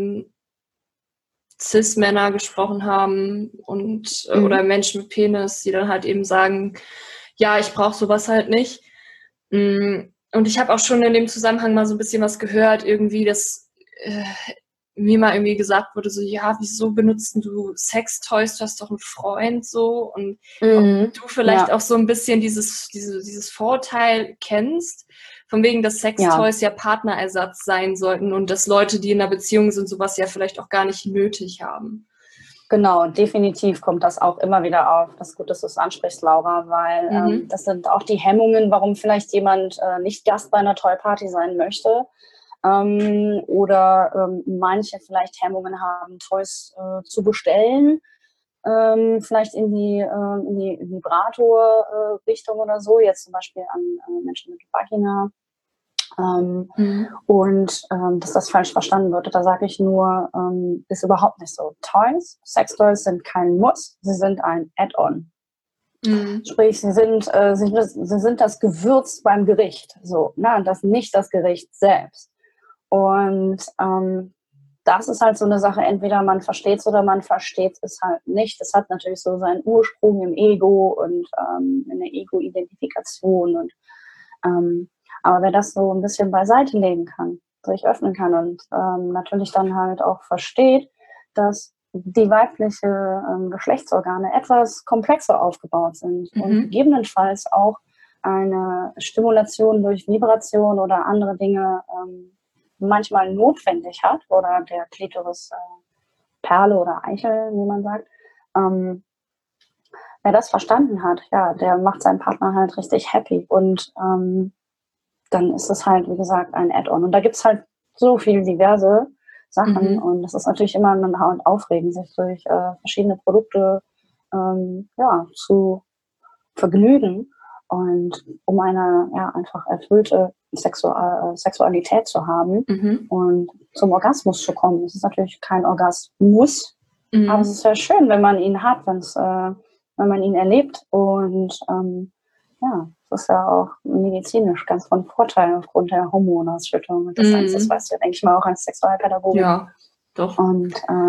Cis-Männer gesprochen haben und oder Menschen mit Penis, die dann halt eben sagen, ja, ich brauche sowas halt nicht. Und ich habe auch schon in dem Zusammenhang mal so ein bisschen was gehört, irgendwie, dass mir mal irgendwie gesagt wurde, so, ja, wieso benutzt du Sextoys, du hast doch einen Freund, so. Und ob du vielleicht auch so ein bisschen dieses Vorurteil kennst, von wegen, dass Sextoys ja Partnerersatz sein sollten und dass Leute, die in einer Beziehung sind, sowas ja vielleicht auch gar nicht nötig haben. Genau, definitiv kommt das auch immer wieder auf. Das ist gut, dass du es ansprichst, Laura, weil das sind auch die Hemmungen, warum vielleicht jemand nicht Gast bei einer Toy-Party sein möchte. Oder manche vielleicht Hemmungen haben, Toys zu bestellen, vielleicht in die Vibrator-Richtung oder so, jetzt zum Beispiel an Menschen mit Vagina. Und dass das falsch verstanden wird, da sage ich nur, ist überhaupt nicht so. Sextoys sind kein Muss, sie sind ein Add-on. Sprich, sie sind das Gewürz beim Gericht, so, das nicht das Gericht selbst. Und das ist halt so eine Sache, entweder man versteht es oder man versteht es halt nicht. Das hat natürlich so seinen Ursprung im Ego und in der Ego-Identifikation. Und aber wer das so ein bisschen beiseite legen kann, sich öffnen kann und natürlich dann halt auch versteht, dass die weibliche Geschlechtsorgane etwas komplexer aufgebaut sind und gegebenenfalls auch eine Stimulation durch Vibration oder andere Dinge manchmal notwendig hat oder der Klitoris Perle oder Eichel, wie man sagt. Wer das verstanden hat, der macht seinen Partner halt richtig happy und dann ist es halt, wie gesagt, ein Add-on. Und da gibt es halt so viele diverse Sachen und das ist natürlich immer aufregend, sich durch verschiedene Produkte zu vergnügen und um eine einfach erfüllte Sexualität zu haben und zum Orgasmus zu kommen. Es ist natürlich kein Orgasmus, aber es ist ja schön, wenn man ihn hat, wenn man ihn erlebt und das ist ja auch medizinisch ganz von Vorteil aufgrund der Hormonausschüttung und das weißt du ja, denke ich mal, auch als Sexualpädagogin. Ja, doch. Und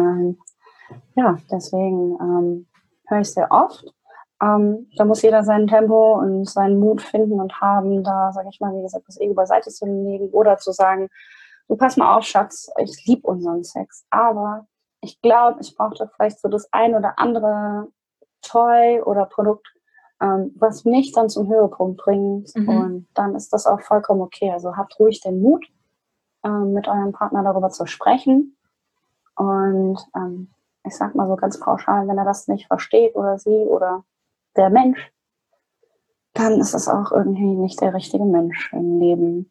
deswegen höre ich sehr oft. Da muss jeder sein Tempo und seinen Mut finden und haben, da, sage ich mal, wie gesagt, das Ego beiseite zu legen oder zu sagen, du pass mal auf, Schatz, ich liebe unseren Sex, aber ich glaube, ich brauche da vielleicht so das ein oder andere Toy oder Produkt, was mich dann zum Höhepunkt bringt und dann ist das auch vollkommen okay. Also habt ruhig den Mut, mit eurem Partner darüber zu sprechen und ich sag mal so ganz pauschal, wenn er das nicht versteht oder sie oder der Mensch, dann ist es auch irgendwie nicht der richtige Mensch im Leben.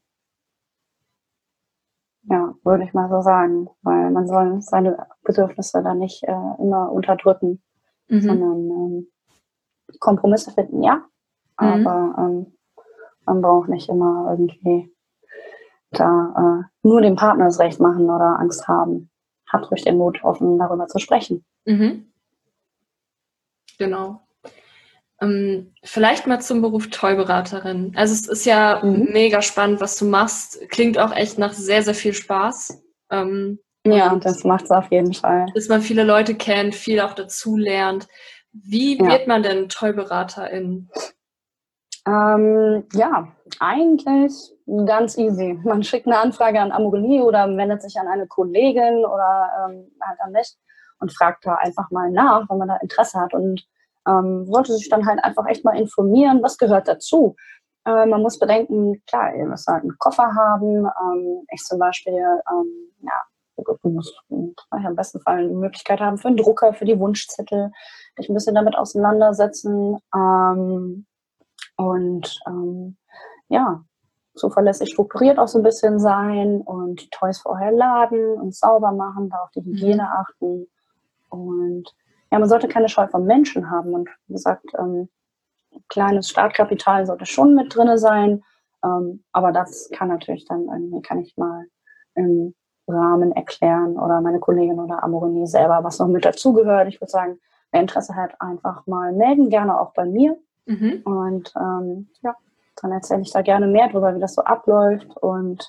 Ja, würde ich mal so sagen, weil man soll seine Bedürfnisse da nicht immer unterdrücken, sondern Kompromisse finden, ja, aber man braucht nicht immer irgendwie da nur dem Partner das Recht machen oder Angst haben. Habt ruhig den Mut, offen darüber zu sprechen. Genau. Vielleicht mal zum Beruf Toy-Beraterin. Also es ist ja mega spannend, was du machst. Klingt auch echt nach sehr, sehr viel Spaß. Ja, das macht es auf jeden Fall. Dass man viele Leute kennt, viel auch dazu lernt. Wie wird man denn Toy-Beraterin? Eigentlich ganz easy. Man schickt eine Anfrage an Amorelie oder wendet sich an eine Kollegin oder halt an mich und fragt da einfach mal nach, wenn man da Interesse hat und sollte sich dann halt einfach echt mal informieren, was gehört dazu. Man muss bedenken, klar, ihr müsst halt einen Koffer haben. Ich zum Beispiel, du musst am besten Fall eine Möglichkeit haben für einen Drucker, für die Wunschzettel, dich ein bisschen damit auseinandersetzen zuverlässig strukturiert auch so ein bisschen sein und die Toys vorher laden und sauber machen, da auf die Hygiene achten und man sollte keine Scheu vom Menschen haben und wie gesagt, kleines Startkapital sollte schon mit drin sein, aber das kann natürlich dann irgendwie, kann ich mal im Rahmen erklären oder meine Kollegin oder Amorelie selber, was noch mit dazugehört. Ich würde sagen, wer Interesse hat, einfach mal melden, gerne auch bei mir und dann erzähle ich da gerne mehr drüber, wie das so abläuft und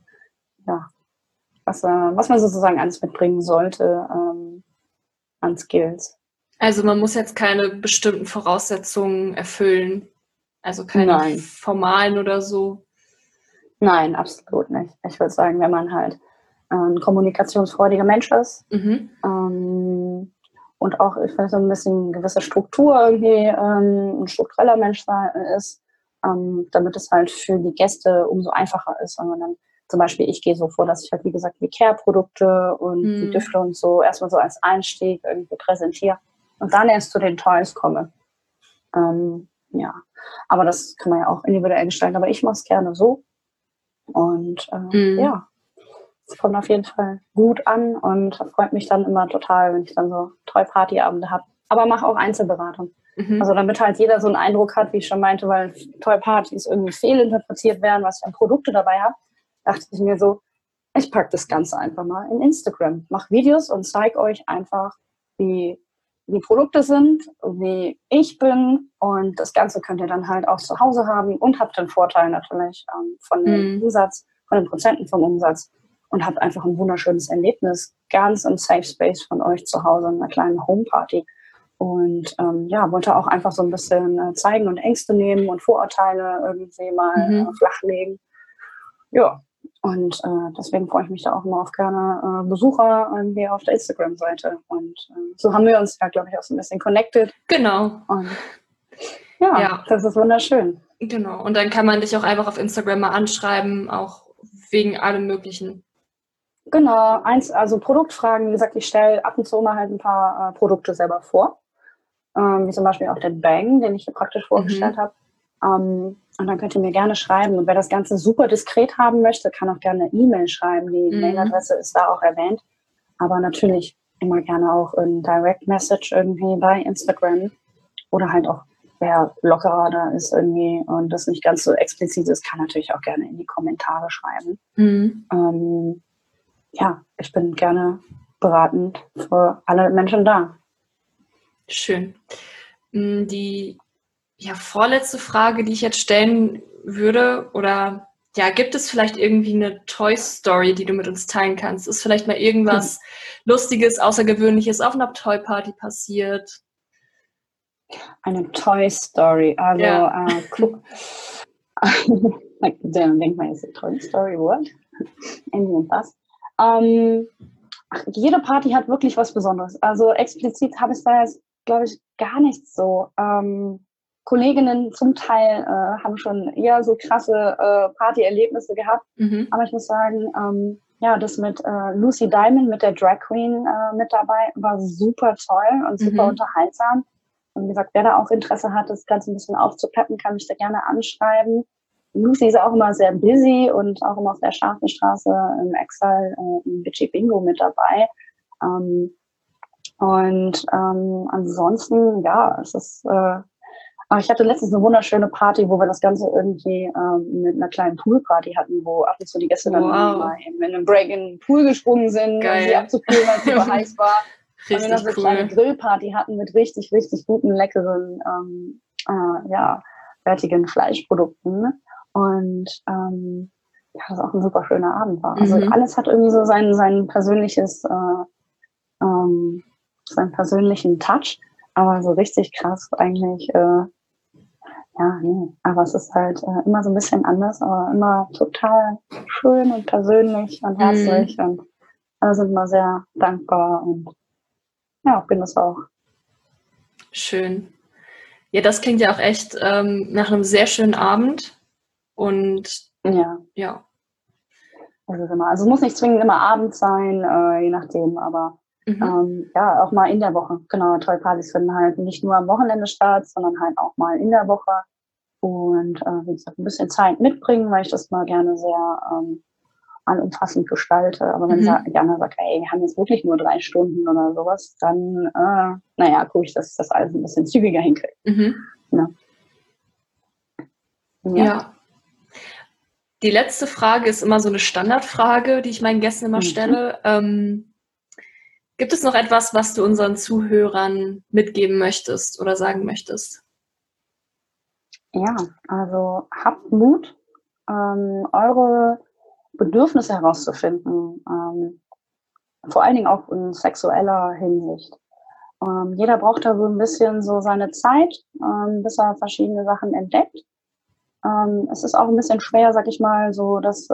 was man sozusagen alles mitbringen sollte an Skills. Also man muss jetzt keine bestimmten Voraussetzungen erfüllen, also keine formalen oder so? Nein, absolut nicht. Ich würde sagen, wenn man halt ein kommunikationsfreudiger Mensch ist und auch, ich finde, so ein bisschen gewisse Struktur irgendwie ein struktureller Mensch ist, damit es halt für die Gäste umso einfacher ist, wenn man dann zum Beispiel, ich gehe so vor, dass ich halt, wie gesagt, die Care-Produkte und die Düfte und so erstmal so als Einstieg irgendwie präsentiere und dann erst zu den Toys komme. Aber das kann man ja auch individuell gestalten, aber ich mache es gerne so und es kommt auf jeden Fall gut an und freut mich dann immer total, wenn ich dann so Toy-Party-Abende habe, aber mache auch Einzelberatung. Also damit halt jeder so einen Eindruck hat, wie ich schon meinte, weil Toy-Partys irgendwie fehlinterpretiert werden, was ich an Produkte dabei habe, dachte ich mir so, ich packe das Ganze einfach mal in Instagram, mache Videos und zeige euch einfach, wie die Produkte sind, wie ich bin und das Ganze könnt ihr dann halt auch zu Hause haben und habt den Vorteil natürlich von dem Umsatz, von den Prozenten vom Umsatz und habt einfach ein wunderschönes Erlebnis, ganz im Safe Space von euch zu Hause, in einer kleinen Homeparty. Und wollte auch einfach so ein bisschen zeigen und Ängste nehmen und Vorurteile irgendwie mal flachlegen. Ja, und deswegen freue ich mich da auch immer auf gerne Besucher irgendwie auf der Instagram-Seite. Und so haben wir uns ja, glaube ich, auch so ein bisschen connected. Genau. Und das ist wunderschön. Genau, und dann kann man dich auch einfach auf Instagram mal anschreiben, auch wegen allem Möglichen. Genau, also Produktfragen, wie gesagt, ich stelle ab und zu mal halt ein paar Produkte selber vor. Wie zum Beispiel auch den Bang, den ich hier praktisch vorgestellt habe. Und dann könnt ihr mir gerne schreiben. Und wer das Ganze super diskret haben möchte, kann auch gerne eine E-Mail schreiben. Die Mailadresse ist da auch erwähnt. Aber natürlich immer gerne auch in Direct Message irgendwie bei Instagram oder halt auch, wer lockerer da ist irgendwie und das nicht ganz so explizit ist, kann natürlich auch gerne in die Kommentare schreiben. Ja, ich bin gerne beratend für alle Menschen da. Schön. Die vorletzte Frage, die ich jetzt stellen würde, oder ja, gibt es vielleicht irgendwie eine Toy Story, die du mit uns teilen kannst? Ist vielleicht mal irgendwas Lustiges, Außergewöhnliches auf einer Toy Party passiert? Eine Toy Story, also guck. Dann denkt man jetzt, Toy Story, what? Und was? Jede Party hat wirklich was Besonderes. Also explizit habe ich da jetzt, glaube ich, gar nichts so. Kolleginnen zum Teil haben schon eher so krasse Partyerlebnisse gehabt. Aber ich muss sagen, das mit Lucy Diamond, mit der Drag Queen mit dabei, war super toll und super unterhaltsam. Und wie gesagt, wer da auch Interesse hat, das Ganze ein bisschen aufzupeppen, kann mich da gerne anschreiben. Lucy ist auch immer sehr busy und auch immer auf der Scharfenstraße im Exile im Bitchy Bingo mit dabei. Ansonsten, ja, es ist... ich hatte letztens eine wunderschöne Party, wo wir das Ganze irgendwie mit einer kleinen Poolparty hatten, wo ab und zu die Gäste dann mal in einem Break in den Pool gesprungen sind, um sie abzukühlen, weil es super heiß war. Und wir noch so eine kleine Grillparty hatten mit richtig, richtig guten, leckeren, wertigen Fleischprodukten. Und das auch ein super schöner Abend war. Also alles hat irgendwie so sein persönliches, seinen persönlichen Touch, aber so richtig krass eigentlich, aber es ist halt immer so ein bisschen anders, aber immer total schön und persönlich und herzlich und alle sind immer sehr dankbar und ja, bin das auch. Schön. Ja, das klingt ja auch echt nach einem sehr schönen Abend und ja. Also es muss nicht zwingend immer abends sein, je nachdem, aber auch mal in der Woche. Genau, Toy Partys finden halt nicht nur am Wochenende statt, sondern halt auch mal in der Woche. Und wie gesagt, ein bisschen Zeit mitbringen, weil ich das mal gerne sehr allumfassend gestalte. Aber wenn gerne sagt, ey, wir haben jetzt wirklich nur 3 Stunden oder sowas, dann, gucke ich, dass ich das alles ein bisschen zügiger hinkriege. Ja. Die letzte Frage ist immer so eine Standardfrage, die ich meinen Gästen immer stelle. Gibt es noch etwas, was du unseren Zuhörern mitgeben möchtest oder sagen möchtest? Ja, also habt Mut, eure Bedürfnisse herauszufinden, vor allen Dingen auch in sexueller Hinsicht. Jeder braucht da so ein bisschen so seine Zeit, bis er verschiedene Sachen entdeckt. Es ist auch ein bisschen schwer, sag ich mal, so das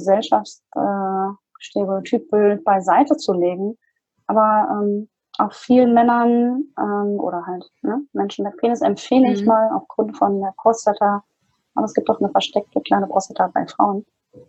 Gesellschaftsstereotypbild beiseite zu legen. Aber auch vielen Männern oder halt Menschen mit Penis empfehle ich mal aufgrund von der Prostata, aber es gibt auch eine versteckte kleine Prostata bei Frauen,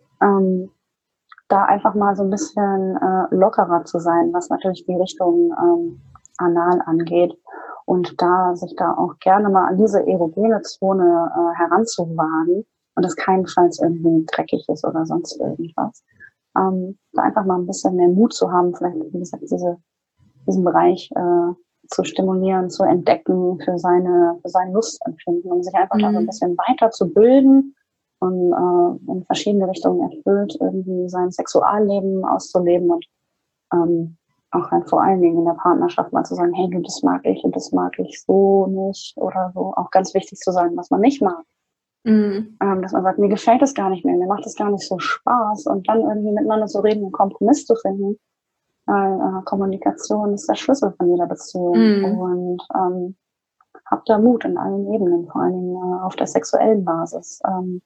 da einfach mal so ein bisschen lockerer zu sein, was natürlich die Richtung Anal angeht. Und da sich da auch gerne mal an diese erogene Zone heranzuwagen und das keinenfalls irgendwie dreckig ist oder sonst irgendwas. Da einfach mal ein bisschen mehr Mut zu haben, vielleicht, wie gesagt, diesen Bereich zu stimulieren, zu entdecken für sein Lustempfinden, um sich einfach da so ein bisschen weiter zu bilden und in verschiedene Richtungen erfüllt irgendwie sein Sexualleben auszuleben und auch halt vor allen Dingen in der Partnerschaft mal zu sagen, hey, du, das mag ich und das mag ich so nicht oder so. Auch ganz wichtig zu sagen, was man nicht mag. Dass man sagt, mir gefällt das gar nicht mehr, mir macht das gar nicht so Spaß und dann irgendwie miteinander zu reden, einen Kompromiss zu finden. Kommunikation ist der Schlüssel von jeder Beziehung und habt da Mut in allen Ebenen, vor allen Dingen auf der sexuellen Basis.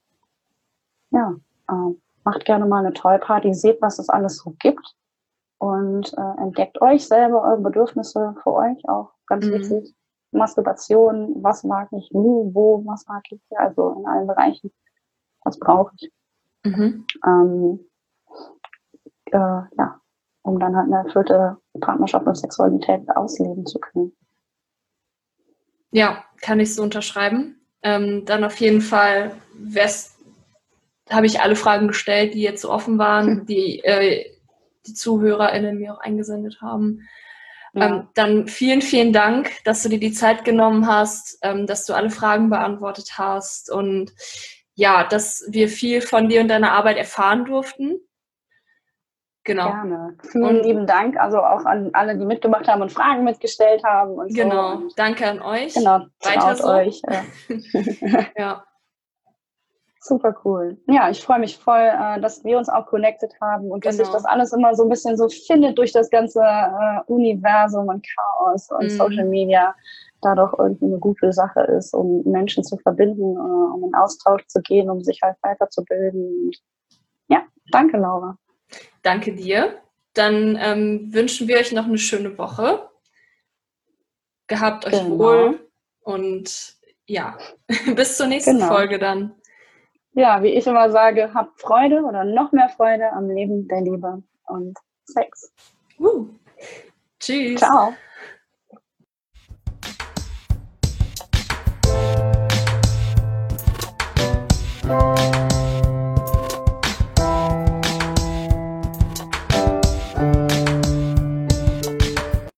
Macht gerne mal eine Toy-Party, seht, was es alles so gibt und entdeckt euch selber, eure Bedürfnisse für euch, auch ganz wichtig. Masturbation, was mag ich, wo, was mag ich, also in allen Bereichen, was brauche ich. Um dann halt eine erfüllte Partnerschaft und Sexualität ausleben zu können. Ja, kann ich so unterschreiben. Dann auf jeden Fall habe ich alle Fragen gestellt, die jetzt so offen waren, die die ZuhörerInnen mir auch eingesendet haben. Ja. Dann vielen, vielen Dank, dass du dir die Zeit genommen hast, dass du alle Fragen beantwortet hast und ja, dass wir viel von dir und deiner Arbeit erfahren durften. Genau. Gerne. Vielen lieben Dank, also auch an alle, die mitgemacht haben und Fragen mitgestellt haben und genau. so. Und danke an euch. genau, Weiter traut so. euch. Ja. Super cool. Ja, ich freue mich voll, dass wir uns auch connected haben und dass sich das alles immer so ein bisschen so findet durch das ganze Universum und Chaos und Social Media, da doch irgendwie eine gute Sache ist, um Menschen zu verbinden, um in Austausch zu gehen, um sich halt weiterzubilden. Und ja, danke, Laura. Danke dir. Dann wünschen wir euch noch eine schöne Woche. Gehabt euch wohl und ja, bis zur nächsten Folge dann. Ja, wie ich immer sage, habt Freude oder noch mehr Freude am Leben der Liebe und Sex. Tschüss. Ciao.